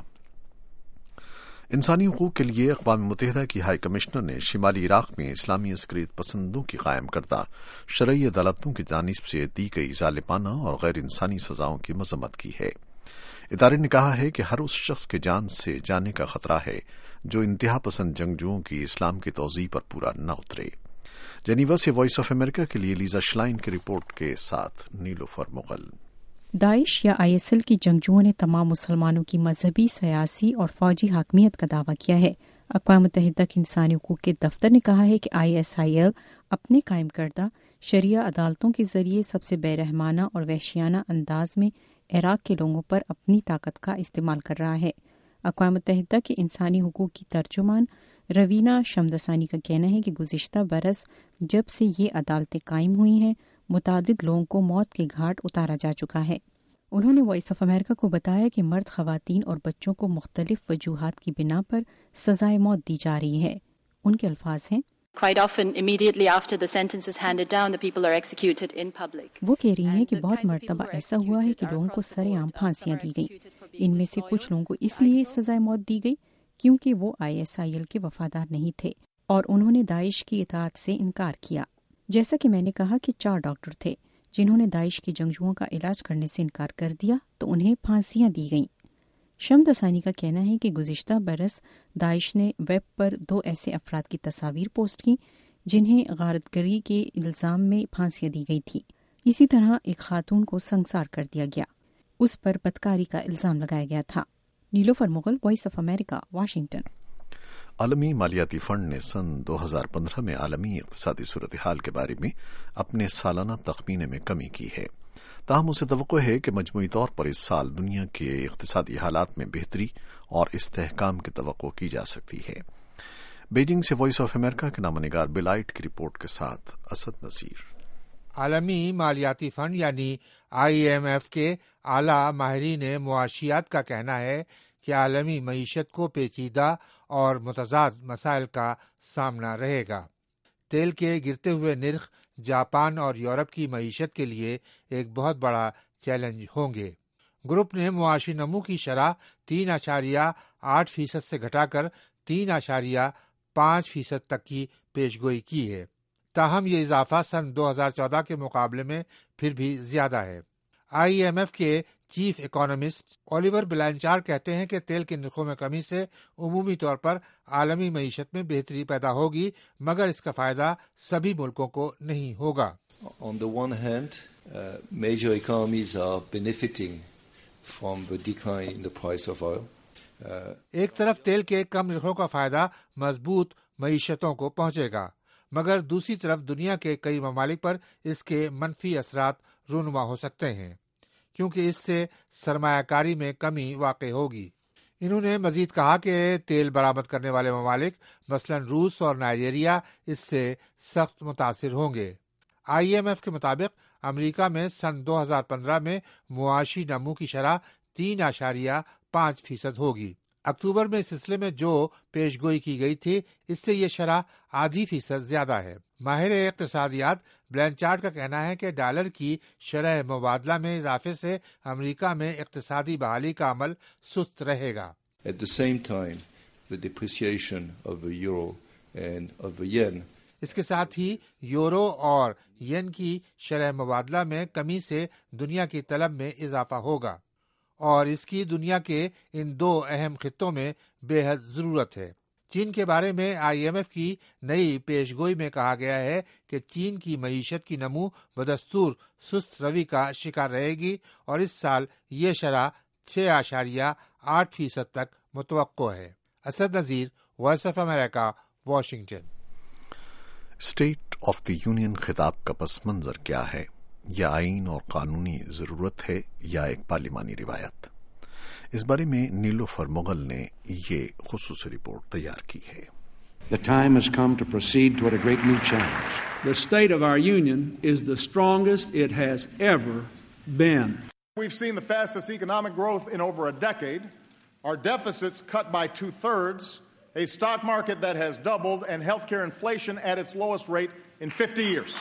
انسانی حقوق کے لیے اقوام متحدہ کی ہائی کمشنر نے شمالی عراق میں اسلامی عسکریت پسندوں کی قائم کردہ شرعی عدالتوں کی جانب سے دی گئی ظالمانہ اور غیر انسانی سزاؤں کی مذمت کی ہے۔ ادارے نے کہا ہے کہ ہر اس شخص کے جان سے جانے کا خطرہ ہے جو انتہا پسند جنگجوؤں کی اسلام کی توضیح پر پورا نہ اترے۔ جنیوا سے وائس آف امریکہ کے لیے لیزا شلائن کی رپورٹ کے ساتھ نیلوفر مغل۔ داعش یا آئی ایس ایل کی جنگجوؤں نے تمام مسلمانوں کی مذہبی، سیاسی اور فوجی حاکمیت کا دعویٰ کیا ہے۔ اقوام متحدہ کے انسانی حقوق کے دفتر نے کہا ہے کہ آئی ایس آئی ایل اپنے قائم کردہ شرعیہ عدالتوں کے ذریعے سب سے بے رحمانہ اور وحشیانہ انداز میں عراق کے لوگوں پر اپنی طاقت کا استعمال کر رہا ہے۔ اقوام متحدہ کے انسانی حقوق کی ترجمان روینہ شمدسانی کا کہنا ہے کہ گزشتہ برس جب سے یہ عدالتیں قائم ہوئی ہیں، متعدد لوگوں کو موت کے گھاٹ اتارا جا چکا ہے۔ انہوں نے وائس آف امریکہ کو بتایا کہ مرد، خواتین اور بچوں کو مختلف وجوہات کی بنا پر سزائے موت دی جا رہی ہے۔ ان کے الفاظ ہیں، Quite often, immediately after the sentence is handed down, the people are executed in public. وہ کہہ رہی ہیں کہ بہت مرتبہ ایسا ہوا ہے کہ لوگوں کو سرے عام پھانسیاں دی گئیں۔ ان میں سے کچھ لوگوں کو اس لیے سزائے موت دی گئی کیونکہ وہ آئی ایس آئی ایل کے وفادار نہیں تھے اور انہوں نے داعش کی اطاعت سے انکار کیا۔ جیسا کہ میں نے کہا کہ چار ڈاکٹر تھے جنہوں نے داعش کے جنگجوؤں کا علاج کرنے سے انکار کر دیا تو انہیں پھانسیاں دی گئیں۔ شمدسانی کا کہنا ہے کہ گزشتہ برس داعش نے ویب پر دو ایسے افراد کی تصاویر پوسٹ کی جنہیں غارت گری کے الزام میں پھانسیاں دی گئی تھی۔ اسی طرح ایک خاتون کو سنگسار کر دیا گیا، اس پر بدکاری کا الزام لگایا گیا تھا۔ Nilofar Mughal, Voice of America, Washington. عالمی مالیاتی فنڈ نے سن دو ہزار پندرہ میں عالمی اقتصادی صورتحال کے بارے میں اپنے سالانہ تخمینے میں کمی کی ہے۔ تاہم اسے توقع ہے کہ مجموعی طور پر اس سال دنیا کے اقتصادی حالات میں بہتری اور استحکام کی توقع کی جا سکتی ہے۔ بیجنگ سے وائس آف امریکہ کے نامہ نگار بلائٹ کی رپورٹ کے ساتھ اسد نصیر۔ عالمی مالیاتی فنڈ یعنی آئی ایم ایف کے اعلیٰ ماہرین معاشیات کا کہنا ہے کہ عالمی معیشت کو پیچیدہ اور متضاد مسائل کا سامنا رہے گا۔ تیل کے گرتے ہوئے نرخ جاپان اور یورپ کی معیشت کے لیے ایک بہت بڑا چیلنج ہوں گے۔ گروپ نے معاشی نمو کی شرح تین اشاریہ آٹھ فیصد سے گھٹا کر تین اشاریہ پانچ فیصد تک کی پیش گوئی کی ہے، تاہم یہ اضافہ سن دو ہزار چودہ کے مقابلے میں پھر بھی زیادہ ہے۔ آئی ایم ایف کے چیف اکانومسٹ اولیور بلانچار کہتے ہیں کہ تیل کے نرخوں میں کمی سے عمومی طور پر عالمی معیشت میں بہتری پیدا ہوگی، مگر اس کا فائدہ سبھی ملکوں کو نہیں ہوگا۔ On the one hand, uh, major economies are benefiting from the decline in the price of oil. Uh, ایک طرف تیل کے کم نرخوں کا فائدہ مضبوط معیشتوں کو پہنچے گا، مگر دوسری طرف دنیا کے کئی ممالک پر اس کے منفی اثرات رونما ہو سکتے ہیں، کیونکہ اس سے سرمایہ کاری میں کمی واقع ہوگی۔ انہوں نے مزید کہا کہ تیل برآمد کرنے والے ممالک مثلاً روس اور نائجیریا اس سے سخت متاثر ہوں گے۔ آئی ایم ایف کے مطابق امریکہ میں سن دو ہزار پندرہ میں معاشی نمو کی شرح تین اشاریہ پانچ فیصد ہوگی۔ اکتوبر میں اس سلسلے میں جو پیش گوئی کی گئی تھی اس سے یہ شرح آدھی فیصد زیادہ ہے۔ ماہر اقتصادیات بلینچارڈ کا کہنا ہے کہ ڈالر کی شرح مبادلہ میں اضافے سے امریکہ میں اقتصادی بحالی کا عمل سست رہے گا۔ At the same time, the depreciation of the euro and of the yen اس کے ساتھ ہی یورو اور ین کی شرح مبادلہ میں کمی سے دنیا کی طلب میں اضافہ ہوگا اور اس کی دنیا کے ان دو اہم خطوں میں بے حد ضرورت ہے۔ چین کے بارے میں آئی ایم ایف کی نئی پیش گوئی میں کہا گیا ہے کہ چین کی معیشت کی نمو بدستور سست روی کا شکار رہے گی اور اس سال یہ شرح چھ اشاریہ آٹھ فیصد تک متوقع ہے۔ Asad Nazir, Voice of America, Washington. State of the union خطاب کا پس منظر کیا ہے؟ یہ آئین اور قانونی ضرورت ہے یا ایک پارلیمانی روایت؟ اس بارے میں نیلوفر مغل نے یہ خصوصی رپورٹ تیار کی ہے۔ The time has come to proceed toward a great new challenge. The state of our union is the strongest it has ever been. We've seen the fastest economic growth in over a decade, our deficits cut by two-thirds, a stock market that has doubled, and healthcare inflation at its lowest rate in fifty years.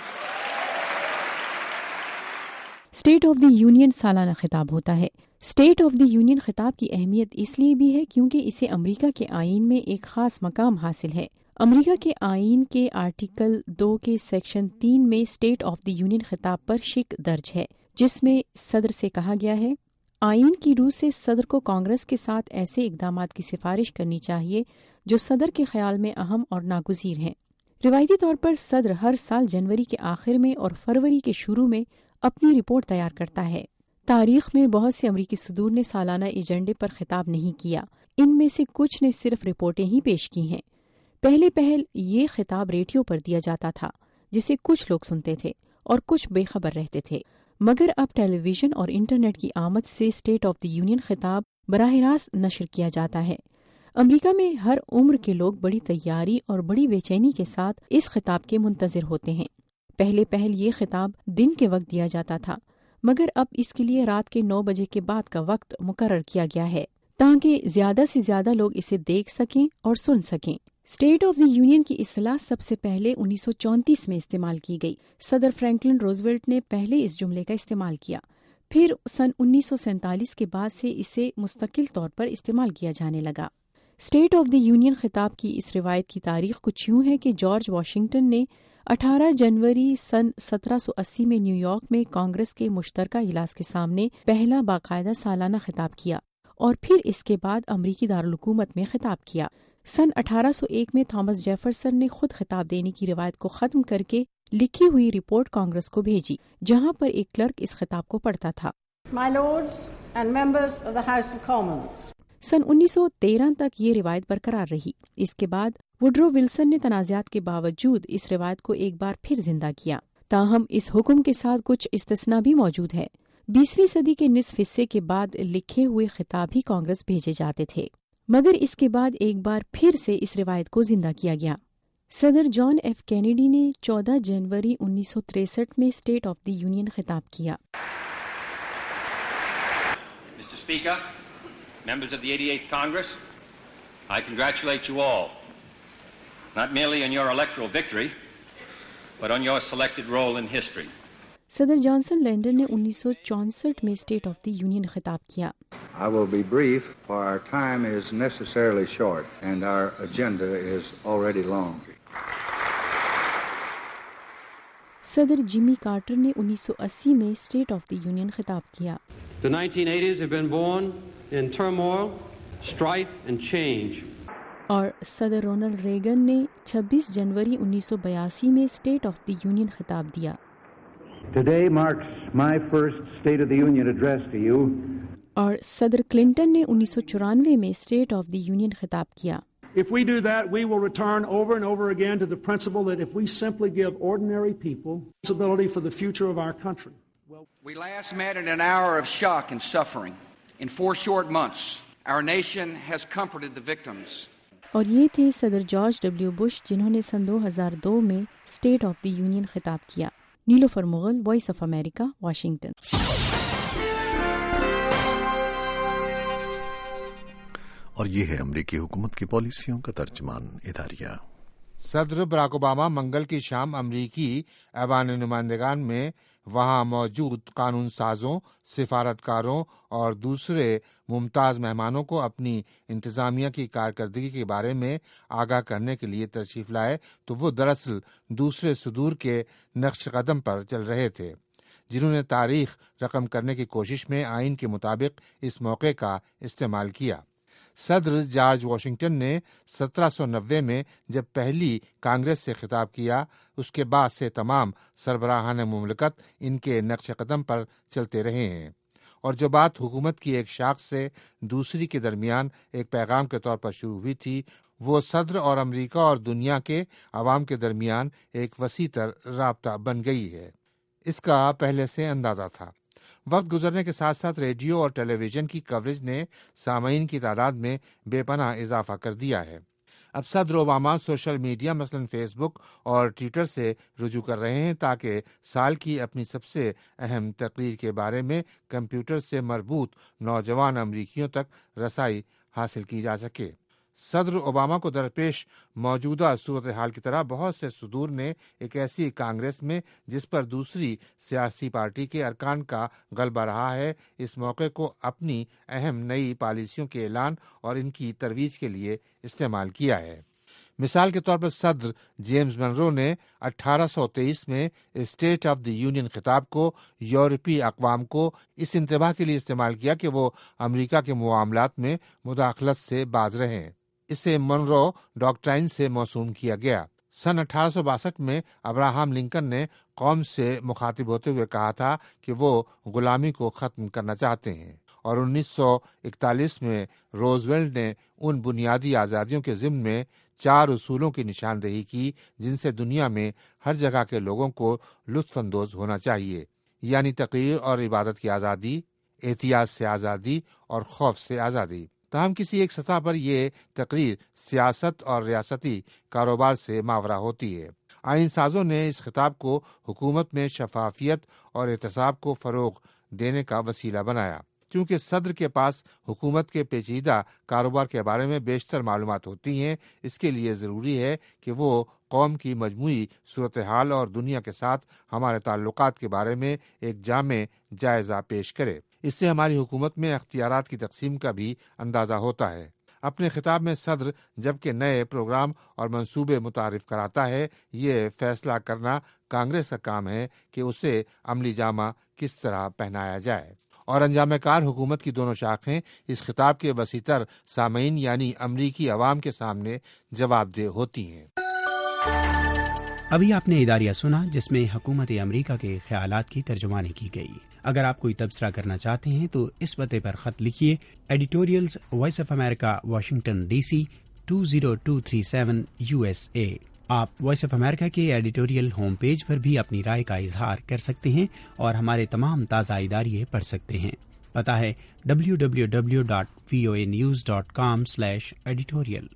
State of the union سالانہ خطاب ہوتا ہے۔ State of the union خطاب کی اہمیت اس لیے بھی ہے کیونکہ اسے امریکہ کے آئین میں ایک خاص مقام حاصل ہے۔ امریکہ کے آئین کے آرٹیکل دو کے سیکشن تین میں اسٹیٹ آف دی یونین خطاب پر شق درج ہے، جس میں صدر سے کہا گیا ہے آئین کی روح سے صدر کو کانگریس کے ساتھ ایسے اقدامات کی سفارش کرنی چاہیے جو صدر کے خیال میں اہم اور ناگزیر ہیں۔ روایتی طور پر صدر ہر سال جنوری کے آخر میں اور فروری کے شروع میں اپنی رپورٹ تیار کرتا ہے۔ تاریخ میں بہت سے امریکی صدور نے سالانہ ایجنڈے پر خطاب نہیں کیا، ان میں سے کچھ نے صرف رپورٹیں ہی پیش کی ہیں۔ پہلے پہل یہ خطاب ریڈیو پر دیا جاتا تھا جسے کچھ لوگ سنتے تھے اور کچھ بے خبر رہتے تھے، مگر اب ٹیلی ویژن اور انٹرنیٹ کی آمد سے اسٹیٹ آف دی یونین خطاب براہ راست نشر کیا جاتا ہے۔ امریکہ میں ہر عمر کے لوگ بڑی تیاری اور بڑی بے چینی کے ساتھ اس خطاب کے منتظر ہوتے ہیں۔ پہلے پہل یہ خطاب دن کے وقت دیا جاتا تھا، مگر اب اس کے لیے رات کے نو بجے کے بعد کا وقت مقرر کیا گیا ہے تاکہ زیادہ سے زیادہ لوگ اسے دیکھ سکیں اور سن سکیں۔ اسٹیٹ آف دی یونین کی اصطلاح سب سے پہلے انیس سو چونتیس میں استعمال کی گئی۔ صدر فرینکلن روزویلٹ نے پہلے اس جملے کا استعمال کیا، پھر سن انیس سو سینتالیس کے بعد سے اسے مستقل طور پر استعمال کیا جانے لگا۔ اسٹیٹ آف دی یونین خطاب کی اس روایت کی تاریخ کچھ یوں ہے کہ جارج واشنگٹن نے اٹھارہ جنوری سن سترہ سو اسی میں نیو یارک میں کانگریس کے مشترکہ اجلاس کے سامنے پہلا باقاعدہ سالانہ خطاب کیا اور پھر اس کے بعد امریکی دارالحکومت میں خطاب کیا۔ سن اٹھارہ سو ایک میں تھامس جیفرسن نے خود خطاب دینے کی روایت کو ختم کر کے لکھی ہوئی رپورٹ کانگریس کو بھیجی، جہاں پر ایک کلرک اس خطاب کو پڑھتا تھا۔ My lords and members of the House of Commons. سن انیس سو تیرہ تک یہ روایت برقرار رہی۔ اس کے بعد وڈرو ولسن نے تنازعات کے باوجود اس روایت کو ایک بار پھر زندہ کیا، تاہم اس حکم کے ساتھ کچھ استثناء بھی موجود ہے۔ بیسویں صدی کے نصف حصے کے بعد لکھے ہوئے خطاب ہی کانگریس بھیجے جاتے تھے، مگر اس کے بعد ایک بار پھر سے اس روایت کو زندہ کیا گیا۔ صدر جان ایف کینیڈی نے چودہ جنوری انیس سو تریسٹھ میں اسٹیٹ آف دی یونین خطاب کیا۔ Mister Speaker, members of the eighty-eighth Congress, I congratulate you all, not merely on your electoral victory, but on your selected role in history. صدر Johnson Lyndon نے انیس سو چونسٹھ میں اسٹیٹ آف دی یونین خطاب کیا۔ I will be brief, for our time is necessarily short and our agenda is already long. صدر Jimmy Carter نے انیس سو اسی میں اسٹیٹ آف دی یونین خطاب کیا۔ The nineteen eighties have been born in turmoil, strife and change. اور صدر Ronald Reagan نے چھبیس جنوری انیس سو بیاسی میں اسٹیٹ آف دی یونین خطاب دیا۔ Today marks my first State of the Union address to you. اور صدر کلنٹن نے انیس سو چورانوے میں اسٹیٹ آف دی یونین خطاب کیا۔ If we do that, we will return over and over again to the principle that if we simply give ordinary people responsibility for the future of our country. We last met in an hour of shock and suffering. In four short months, our nation has comforted the victims. اور یہ تھے صدر George W Bush, جنہوں نے سن دو ہزار دو میں state of the union خطاب کیا۔ Nilofar Mughal, Voice of America, Washington. اور یہ ہے امریکی حکومت کی پالیسیوں کا ترجمان اداریہ۔ صدر براک اوباما منگل کی شام امریکی ایوان نمائندگان میں وہاں موجود قانون سازوں، سفارتکاروں اور دوسرے ممتاز مہمانوں کو اپنی انتظامیہ کی کارکردگی کے بارے میں آگاہ کرنے کے لیے تشریف لائے تو وہ دراصل دوسرے صدور کے نقش قدم پر چل رہے تھے، جنہوں نے تاریخ رقم کرنے کی کوشش میں آئین کے مطابق اس موقع کا استعمال کیا۔ صدر جارج واشنگٹن نے سترہ سو نوے میں جب پہلی کانگریس سے خطاب کیا، اس کے بعد سے تمام سربراہان مملکت ان کے نقش قدم پر چلتے رہے ہیں، اور جو بات حکومت کی ایک شاخ سے دوسری کے درمیان ایک پیغام کے طور پر شروع ہوئی تھی، وہ صدر اور امریکہ اور دنیا کے عوام کے درمیان ایک وسیع تر رابطہ بن گئی ہے۔ اس کا پہلے سے اندازہ تھا۔ وقت گزرنے کے ساتھ ساتھ ریڈیو اور ٹیلی ویژن کی کوریج نے سامعین کی تعداد میں بے پناہ اضافہ کر دیا ہے۔ اب صدر اوباما سوشل میڈیا مثلا فیس بک اور ٹویٹر سے رجوع کر رہے ہیں تاکہ سال کی اپنی سب سے اہم تقریر کے بارے میں کمپیوٹر سے مربوط نوجوان امریکیوں تک رسائی حاصل کی جا سکے۔ صدر اوباما کو درپیش موجودہ صورتحال کی طرح بہت سے صدور نے ایک ایسی کانگریس میں جس پر دوسری سیاسی پارٹی کے ارکان کا غلبہ رہا ہے، اس موقع کو اپنی اہم نئی پالیسیوں کے اعلان اور ان کی ترویج کے لیے استعمال کیا ہے۔ مثال کے طور پر صدر جیمز منرو نے اٹھارہ سو تیئیس میں اسٹیٹ آف دی یونین خطاب کو یورپی اقوام کو اس انتباہ کے لیے استعمال کیا کہ وہ امریکہ کے معاملات میں مداخلت سے باز رہیں۔ اسے منرو ڈاکٹرائن سے موسوم کیا گیا۔ سن اٹھارہ سو باسٹھ میں ابراہم لنکن نے قوم سے مخاطب ہوتے ہوئے کہا تھا کہ وہ غلامی کو ختم کرنا چاہتے ہیں، اور انیس سو اکتالیس میں روزویلٹ نے ان بنیادی آزادیوں کے ضمن میں چار اصولوں کی نشاندہی کی جن سے دنیا میں ہر جگہ کے لوگوں کو لطف اندوز ہونا چاہیے، یعنی تقریر اور عبادت کی آزادی، احتیاط سے آزادی اور خوف سے آزادی۔ تاہم کسی ایک سطح پر یہ تقریر سیاست اور ریاستی کاروبار سے ماورا ہوتی ہے۔ آئین سازوں نے اس خطاب کو حکومت میں شفافیت اور احتساب کو فروغ دینے کا وسیلہ بنایا۔ چونکہ صدر کے پاس حکومت کے پیچیدہ کاروبار کے بارے میں بیشتر معلومات ہوتی ہیں، اس کے لیے ضروری ہے کہ وہ قوم کی مجموعی صورتحال اور دنیا کے ساتھ ہمارے تعلقات کے بارے میں ایک جامع جائزہ پیش کرے۔ اس سے ہماری حکومت میں اختیارات کی تقسیم کا بھی اندازہ ہوتا ہے۔ اپنے خطاب میں صدر جبکہ نئے پروگرام اور منصوبے متعارف کراتا ہے، یہ فیصلہ کرنا کانگریس کا کام ہے کہ اسے عملی جامہ کس طرح پہنایا جائے، اور انجام کار حکومت کی دونوں شاخیں اس خطاب کے وسیع تر سامعین یعنی امریکی عوام کے سامنے جواب دہ ہوتی ہیں۔ ابھی آپ نے اداریہ سنا جس میں حکومت امریکہ کے خیالات کی ترجمانی کی گئی۔ اگر آپ کوئی تبصرہ کرنا چاہتے ہیں تو اس پتے پر خط لکھیے، editorials Voice of America, Washington D C two zero two three seven U S A. آپ وائس آف امریکہ کے ایڈیٹوریل ہوم پیج پر بھی اپنی رائے کا اظہار کر سکتے ہیں اور ہمارے تمام تازہ اداریے پڑھ سکتے ہیں۔ پتہ ہے W W W dot V O A news dot com slash editorial.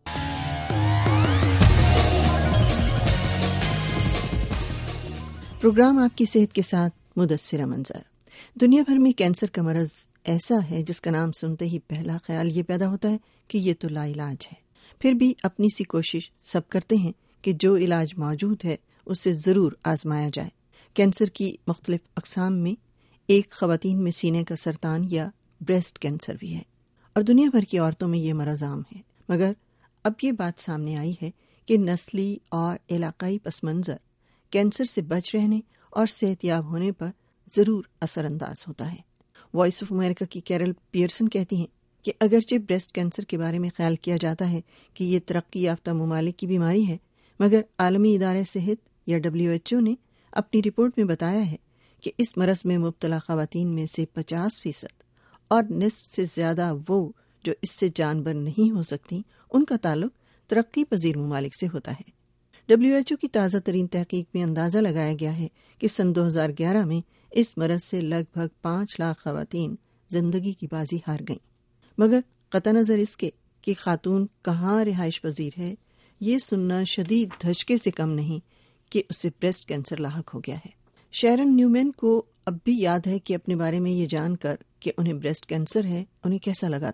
Programme آپ کی صحت کے ساتھ مدثرہ منظر۔ دنیا بھر میں کینسر کا مرض ایسا ہے جس کا نام سنتے ہی پہلا خیال یہ پیدا ہوتا ہے کہ یہ تو لا علاج ہے۔ پھر بھی اپنی سی کوشش سب کرتے ہیں کہ جو علاج موجود ہے اسے ضرور آزمایا جائے۔ کینسر کی مختلف اقسام میں ایک خواتین میں سینے کا سرطان یا بریسٹ کینسر بھی ہے، اور دنیا بھر کی عورتوں میں یہ مرض عام ہے۔ مگر اب یہ بات سامنے آئی ہے کہ نسلی اور علاقائی پس منظر کینسر سے بچ رہنے اور صحت یاب ہونے پر ضرور اثر انداز ہوتا ہے۔ وائس آف امریکہ کی کیرل پیئرسن کہتی ہیں کہ اگرچہ بریسٹ کینسر کے بارے میں خیال کیا جاتا ہے کہ یہ ترقی یافتہ ممالک کی بیماری ہے، مگر عالمی ادارہ صحت یا ڈبلیو ایچ او نے اپنی رپورٹ میں بتایا ہے کہ اس مرض میں مبتلا خواتین میں سے پچاس فیصد اور نصف سے زیادہ وہ جو اس سے جان بر نہیں ہو سکتی، ان کا تعلق ترقی پذیر ممالک سے ہوتا ہے۔ ڈبلیو ایچ او کی تازہ ترین تحقیق میں اندازہ لگایا گیا ہے کہ سن دو ہزار گیارہ میں اس مرض سے لگ بھگ پانچ لاکھ خواتین زندگی کی بازی ہار گئیں، مگر قطع نظر اس کے کہ خاتون کہاں رہائش پذیر ہے، یہ سننا شدید دھچکے سے کم نہیں کہ اسے بریسٹ کینسر لاحق ہو گیا ہے۔ شیرن نیومین کو اب بھی یاد ہے کہ اپنے بارے میں یہ جان کر کہ انہیں بریسٹ کینسر ہے انہیں کیسا لگا تھا۔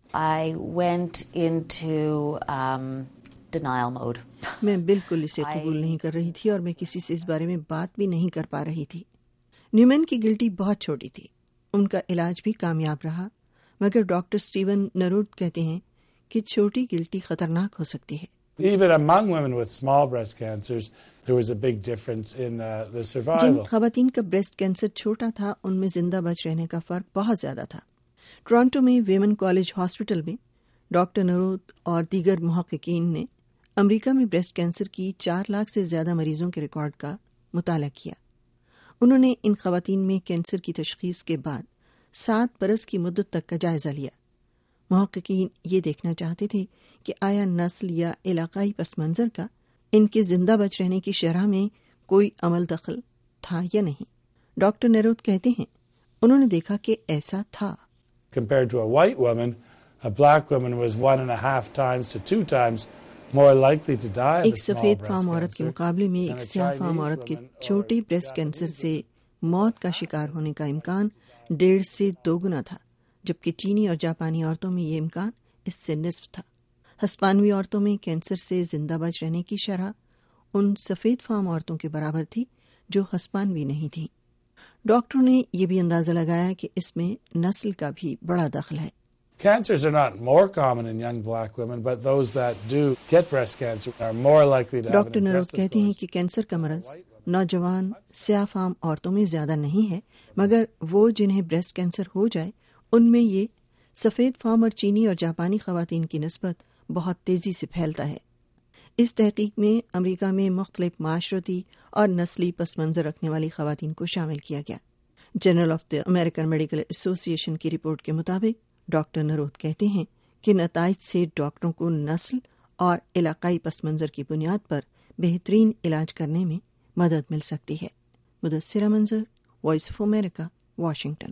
I went into um, denial mode. मैं बिल्कुल इसे कबूल नहीं कर रही थी और मैं किसी से इस बारे में बात भी नहीं कर पा रही थी। न्यूमैन की गिल्टी बहुत छोटी थी, उनका इलाज भी कामयाब रहा, मगर डॉक्टर स्टीवन नरूद कहते हैं कि छोटी गिल्टी खतरनाक हो सकती है। Even among women with small breast cancers, there was a big difference in uh, the survival. जिन खवातीन का ब्रेस्ट कैंसर छोटा था, उनमें जिंदा बच रहने का फर्क बहुत ज्यादा था। टोरंटो में वेमन कॉलेज हॉस्पिटल में डॉक्टर नरूद और दीगर मुहक्किकीन ने अमेरिका में ब्रेस्ट कैंसर की चार लाख से ज्यादा मरीजों के रिकॉर्ड का मुताला किया। उन्होंने इन खवातीन में कैंसर की तशखीस के बाद सात बरस की मुद्दत तक का जायजा लिया। मुहक्किकीन ये देखना चाहते थे कि आया नस्ल या इलाकाई पस मंजर का इनके जिंदा बच रहने की शरह में कोई अमल दखल था या नहीं। डॉक्टर नरूद कहते हैं, उन्होंने देखा कि ऐसा था। Compared to a white woman, a black woman was one and a half times to two times more likely to die of एक a small सफेद breast फार्म औरत के cancer मुकाबले में एक than a स्याह फार्म Chinese औरत के woman or छोटे ब्रेस्ट कैंसर से मौत का शिकार होने का इम्कान डेढ़ से दोगुना था, जबकि चीनी और जापानी औरतों में ये इम्कान इससे निस्फ था। हस्पानवी औरतों में कैंसर से जिंदा बच रहने की शरह उन सफेद फार्म औरतों के बराबर थी जो हस्पानवी नहीं थी। डॉक्टरों ने यह भी अंदाजा लगाया कि इसमें नस्ल का भी बड़ा दखल है। Cancers are not more common in young black women, but those that do get breast cancer are more likely to have doctor an Narod aggressive कहते हैं कि कैंसर का मरज नौजवान स्याह फार्म औरतों में ज्यादा नहीं है, मगर वो जिन्हें ब्रेस्ट कैंसर हो जाए उनमें ये सफेद फार्म और चीनी और जापानी खवातीन की निस्बत बहुत तेजी से फैलता है। इस तहकीक में अमेरिका में मुख्तलिफ माशरती और नस्ली पस मंजर रखने वाली खवातीन को शामिल किया गया। Journal of the American Medical Association की रिपोर्ट के मुताबिक डॉक्टर नरूद कहते हैं कि नताइज से डॉक्टरों को नस्ल और इलाकाई पस मंजर की बुनियाद पर बेहतरीन इलाज करने में मदद मिल सकती है। मुदस्सिरा मंजर, वॉइस ऑफ अमेरिका, वाशिंगटन।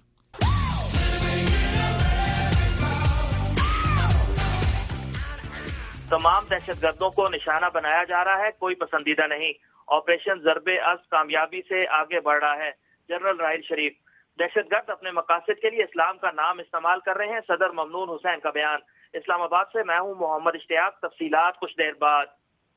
तमाम दहशतगर्दों को निशाना बनाया जा रहा है, कोई पसंदीदा नहीं। ऑपरेशन ज़रबे अज़ कामयाबी से आगे बढ़ रहा है। जनरल राहिल शरीफ, दहशतगर्द अपने मकासद के लिए इस्लाम का नाम इस्तेमाल कर रहे हैं, सदर ममनून हुसैन का बयान। इस्लामाबाद से मैं हूं मोहम्मद इश्तियाक, तफसीलात कुछ देर बाद।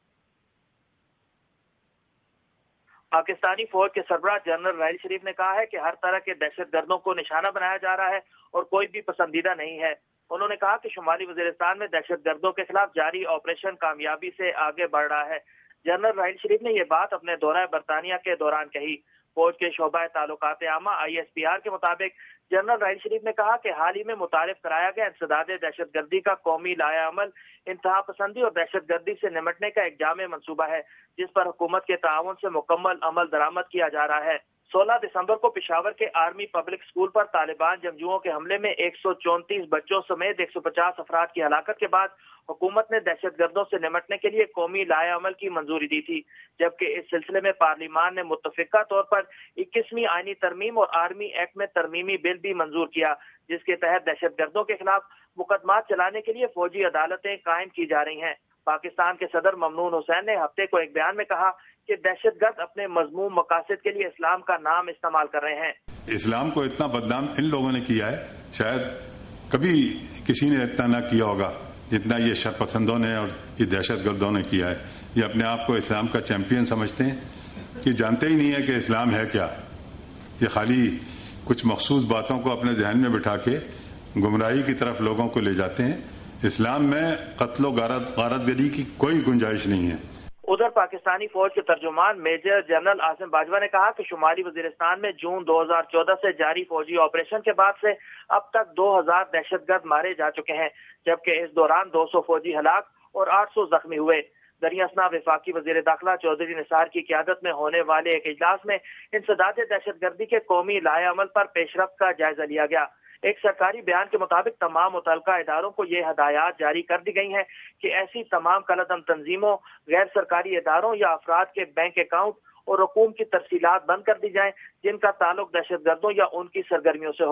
पाकिस्तानी फौज के सरबराह जनरल राहिल शरीफ ने कहा है कि हर तरह के दहशतगर्दों को निशाना बनाया जा रहा है और कोई भी पसंदीदा नहीं है। उन्होंने कहा कि शुमाली वजीरिस्तान में दहशतगर्दों के खिलाफ जारी ऑपरेशन कामयाबी से आगे बढ़ रहा है। जनरल राहिल शरीफ ने यह बात अपने दौरा बरतानिया के दौरान कही। फौज के शोबा ताल्लुकात आमा आई एस पी आर के मुताबिक जनरल राहिल शरीफ ने कहा कि हाल ही में मुतारिफ कराया गया इंसदाद दहशतगर्दी का कौमी लाया अमल इंतहा पसंदी और दहशतगर्दी से निमटने का एक जामे मंसूबा है, जिस पर हुकूमत के ताउन से मुकम्मल अमल दरामद किया जा रहा है। सोलह दिसंबर को पेशावर के आर्मी पब्लिक स्कूल पर तालिबान जंगजुओं के हमले में एक सौ चौंतीस बच्चों समेत एक सौ पचास अफराद की हलाकत के बाद हुकूमत ने दहशतगर्दों से निमटने के लिए कौमी लाया अमल की मंजूरी दी थी, जबकि इस सिलसिले में पार्लिमान ने मुत्तफिका तौर पर इक्कीसवीं आईनी तरमीम और आर्मी एक्ट में तरमीमी बिल भी मंजूर किया, जिसके तहत दहशतगर्दों के खिलाफ मुकदमात चलाने के लिए फौजी अदालतें कायम की जा रही हैं। पाकिस्तान के सदर ममनून हुसैन ने हफ्ते को एक बयान में कहा कि दहशतगर्द अपने मजमूम मकासद के लिए इस्लाम का नाम इस्तेमाल कर रहे हैं। इस्लाम को इतना बदनाम इन लोगों ने किया है, शायद कभी किसी ने इतना ना किया होगा जितना ये शरपसंदों ने और ये दहशतगर्दों ने किया है। ये अपने आप को इस्लाम का चैंपियन समझते हैं, ये जानते ही नहीं है कि इस्लाम है क्या। ये खाली कुछ मखसूस बातों को अपने ध्यान में बिठा के गुमराही की तरफ लोगों को ले जाते हैं। इस्लाम में कत्लो गारतगरी की कोई गुंजाइश नहीं है। उधर पाकिस्तानी फौज के तर्जुमान मेजर जनरल आसिम बाजवा ने कहा कि शुमाली वजीरिस्तान में जून दो हजार चौदह से जारी फौजी ऑपरेशन के बाद से अब तक दो हजार दहशतगर्द मारे जा चुके हैं, जबकि इस दौरान दो सौ फौजी हलाक और आठ सौ जख्मी हुए। दरियासना वफाकी वजीर दाखिला चौधरी निसार की क़यादत में होने वाले एक इजलास में इंसदाद दहशतगर्दी के कौमी लाया अमल पर पेशरफ्त का जायजा लिया गया। एक सरकारी बयान के मुताबिक तमाम मुतल्लिका इदारों को ये हदायत जारी कर दी गई हैं कि ऐसी तमाम कलअदम तंजीमों, गैर सरकारी इदारों या अफराद के बैंक अकाउंट और रकूम की तफसीलात बंद कर दी जाएं जिनका ताल्लुक दहशतगर्दों या उनकी सरगर्मियों से हो।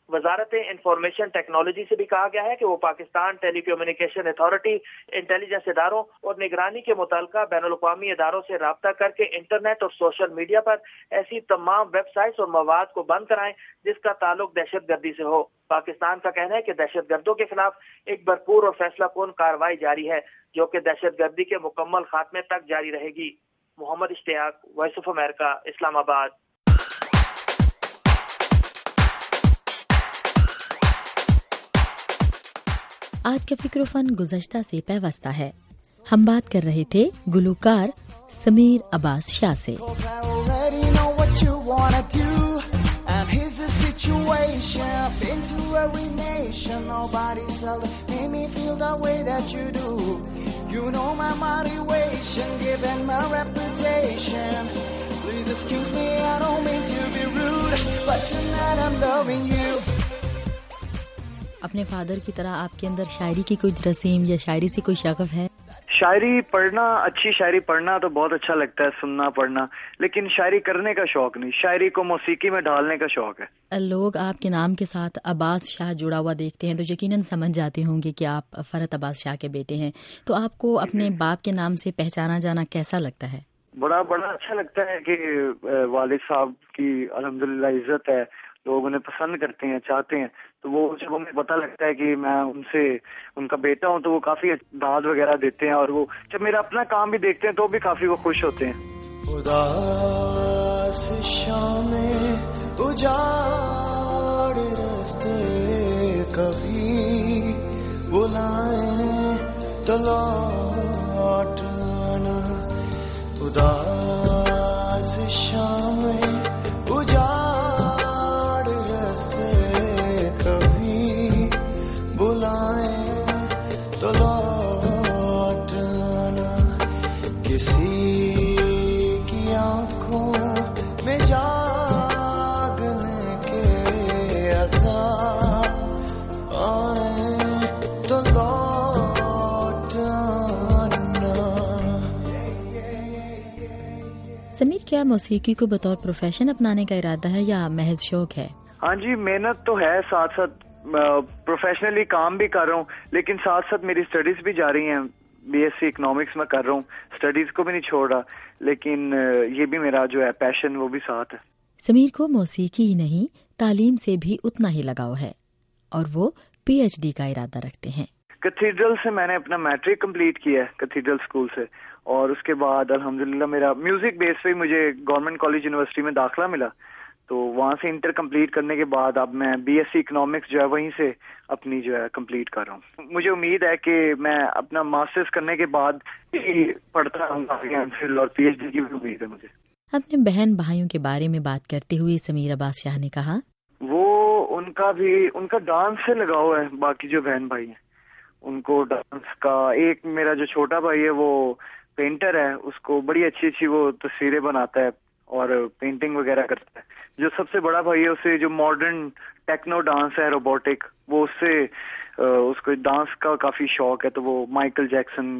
وزارت انفارمیشن ٹیکنالوجی سے بھی کہا گیا ہے کہ وہ Pakistan telecommunication authority, intelligence اداروں اور نگرانی کے متعلقہ بین الاقوامی اداروں سے رابطہ کر کے انٹرنیٹ اور سوشل میڈیا پر ایسی تمام ویب سائٹس اور مواد کو بند کرائیں جس کا تعلق دہشت گردی سے ہو۔ پاکستان کا کہنا ہے کہ دہشت گردوں کے خلاف ایک بھرپور اور فیصلہ کن کارروائی جاری ہے جو کہ دہشت گردی کے مکمل خاتمے تک جاری رہے گی۔ محمد اشتیاق، وائس آف امریکہ، اسلام آباد۔ آج کا فکر و فن گزشتہ سے پیوستہ ہے۔ ہم بات کر رہے تھے گلوکار سمیر عباس شاہ سے۔ اپنے فادر کی طرح آپ کے اندر شاعری کی کوئی رسیم یا شاعری سے کوئی شغف ہے؟ شاعری پڑھنا، اچھی شاعری پڑھنا تو بہت اچھا لگتا ہے، سننا پڑھنا، لیکن شاعری کرنے کا شوق نہیں، شاعری کو موسیقی میں ڈالنے کا شوق ہے۔ لوگ آپ کے نام کے ساتھ عباس شاہ جڑا ہوا دیکھتے ہیں تو یقیناً سمجھ جاتے ہوں گے کہ آپ فرحت عباس شاہ کے بیٹے ہیں، تو آپ کو اپنے باپ کے نام سے پہچانا جانا کیسا لگتا ہے؟ بڑا بڑا اچھا لگتا ہے کہ والد صاحب کی الحمدللہ عزت ہے، لوگ انہیں پسند کرتے ہیں، چاہتے ہیں، تو وہ جب ہمیں پتہ لگتا ہے کہ میں ان سے ان کا بیٹا ہوں تو وہ کافی داد وغیرہ دیتے ہیں، اور وہ جب میرا اپنا کام بھی دیکھتے ہیں تو بھی کافی وہ خوش ہوتے ہیں۔ اداس شام اجاڑ راستے کبھی بلائیں تو لوٹ آنا، اداس شام اجاڑ تو لوٹ آنا، کسی کی آنکھوں میں جاگنے کے عذاب آئیں تو لوٹ آنا۔ سمیر، کیا موسیقی کو بطور پروفیشن اپنانے کا ارادہ ہے یا محض شوق ہے؟ ہاں جی، محنت تو ہے، ساتھ ساتھ پروفیشنلی کام بھی کر رہا ہوں، لیکن ساتھ ساتھ میری اسٹڈیز بھی جاری ہیں، بی ایس سی اکنامکس میں کر رہا ہوں، اسٹڈیز کو بھی نہیں چھوڑ رہا، لیکن یہ بھی میرا جو ہے پیشن وہ بھی ساتھ ہے۔ سمیر کو موسیقی ہی نہیں تعلیم سے بھی اتنا ہی لگاؤ ہے اور وہ پی ایچ ڈی کا ارادہ رکھتے ہیں۔ کیتھیڈرل سے میں نے اپنا میٹرک کمپلیٹ کیا ہے، کیتھیڈرل اسکول سے، اور اس کے بعد الحمدللہ میرا میوزک بیس پہ مجھے گورنمنٹ کالج یونیورسٹی میں داخلہ ملا، تو وہاں سے انٹر کمپلیٹ کرنے کے بعد اب میں بی ایس سی اکنامکس جو ہے وہیں سے اپنی جو ہے کمپلیٹ کر رہا ہوں۔ مجھے امید ہے کہ میں اپنا ماسٹرز کرنے کے بعد پڑھتا رہوں گا ایم فل اور پی ایچ ڈی کی بھی امید ہے مجھے۔ اپنے بہن بھائیوں کے بارے میں بات کرتے ہوئے سمیر عباس شاہ نے کہا، وہ ان کا بھی ان کا ڈانس سے لگاؤ ہے، باقی جو بہن بھائی ہیں ان کو ڈانس کا، ایک میرا جو چھوٹا بھائی ہے وہ پینٹر ہے، اس کو بڑی اچھی اچھی وہ تصویریں بناتا ہے اور پینٹنگ وغیرہ کرتا ہے۔ جو سب سے بڑا بھائی ہے اسے جو ماڈرن ٹیکنو ڈانس ہے، روبوٹک، وہ اس سے اس کو ڈانس کا کافی شوق ہے، تو وہ مائیکل جیکسن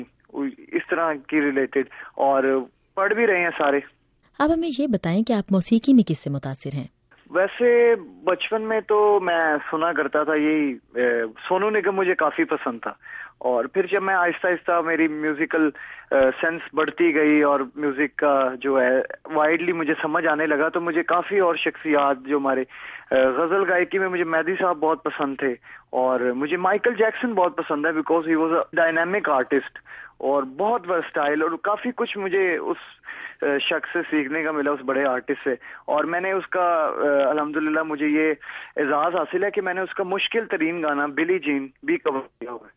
اس طرح کی ریلیٹڈ، اور پڑھ بھی رہے ہیں سارے۔ اب ہمیں یہ بتائیں کہ آپ موسیقی میں کس سے متاثر ہیں؟ ویسے بچپن میں تو میں سنا کرتا تھا یہی سونو نگم، مجھے کافی پسند تھا، اور پھر جب میں آہستہ آہستہ میری میوزیکل سینس بڑھتی گئی اور میوزک کا جو ہے وائڈلی مجھے سمجھ آنے لگا، تو مجھے کافی اور شخصیات جو ہمارے غزل گائکی میں مجھے مہدی صاحب بہت پسند تھے، اور مجھے مائیکل جیکسن بہت پسند ہے because he was a dynamic artist اور بہت ورسٹائل، اور کافی کچھ مجھے اس شخص سے سیکھنے کا ملا، اس بڑے آرٹسٹ سے، اور میں نے اس کا الحمدللہ مجھے یہ اعزاز حاصل ہے کہ میں نے اس کا مشکل ترین گانا بلی جین بھی کور کیا ہوا ہے۔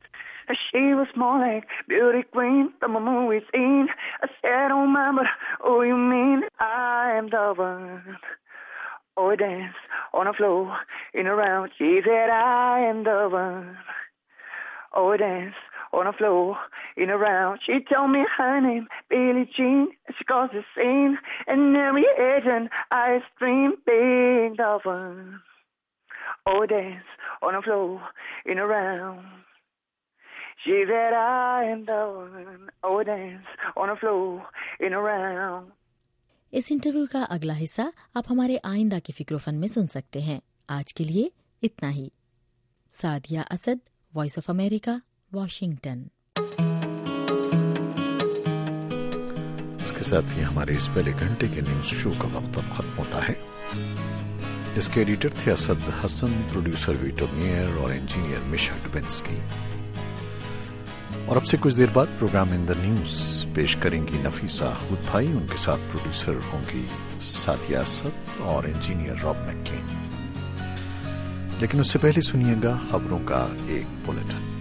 She was more like beauty queen than my movie scene. I said, oh mama, oh you mean I am the one. Oh dance on the floor in a round. She said I am the one. Oh dance on the floor in a round. She told me her name Billie Jean. She caused a scene and every agent I stream being the one. Oh dance on the floor in a round. She said I am the one. Oh dance on the floor in a round. اس interview کا اگلا حصہ آپ ہمارے آئندہ کے فکر و فن میں سن سکتے ہیں۔ آج کے لیے इतना ही। Sadia Asad, Voice of America, Washington. इसके साथ ही हमारे इस पहले घंटे के न्यूज शो का वक्त अब खत्म होता है, जिसके एडिटर थे असद हसन, प्रोड्यूसर वीटर मेयर और इंजीनियर मिशा डुबिंस्की। और अब से कुछ देर बाद प्रोग्राम इन द न्यूज पेश करेंगी नफीसा हुद भाई, उनके साथ प्रोड्यूसर होंगी सादिया असद और इंजीनियर रॉब मैकेन। लेकिन उससे पहले सुनिएगा खबरों का एक बुलेटिन।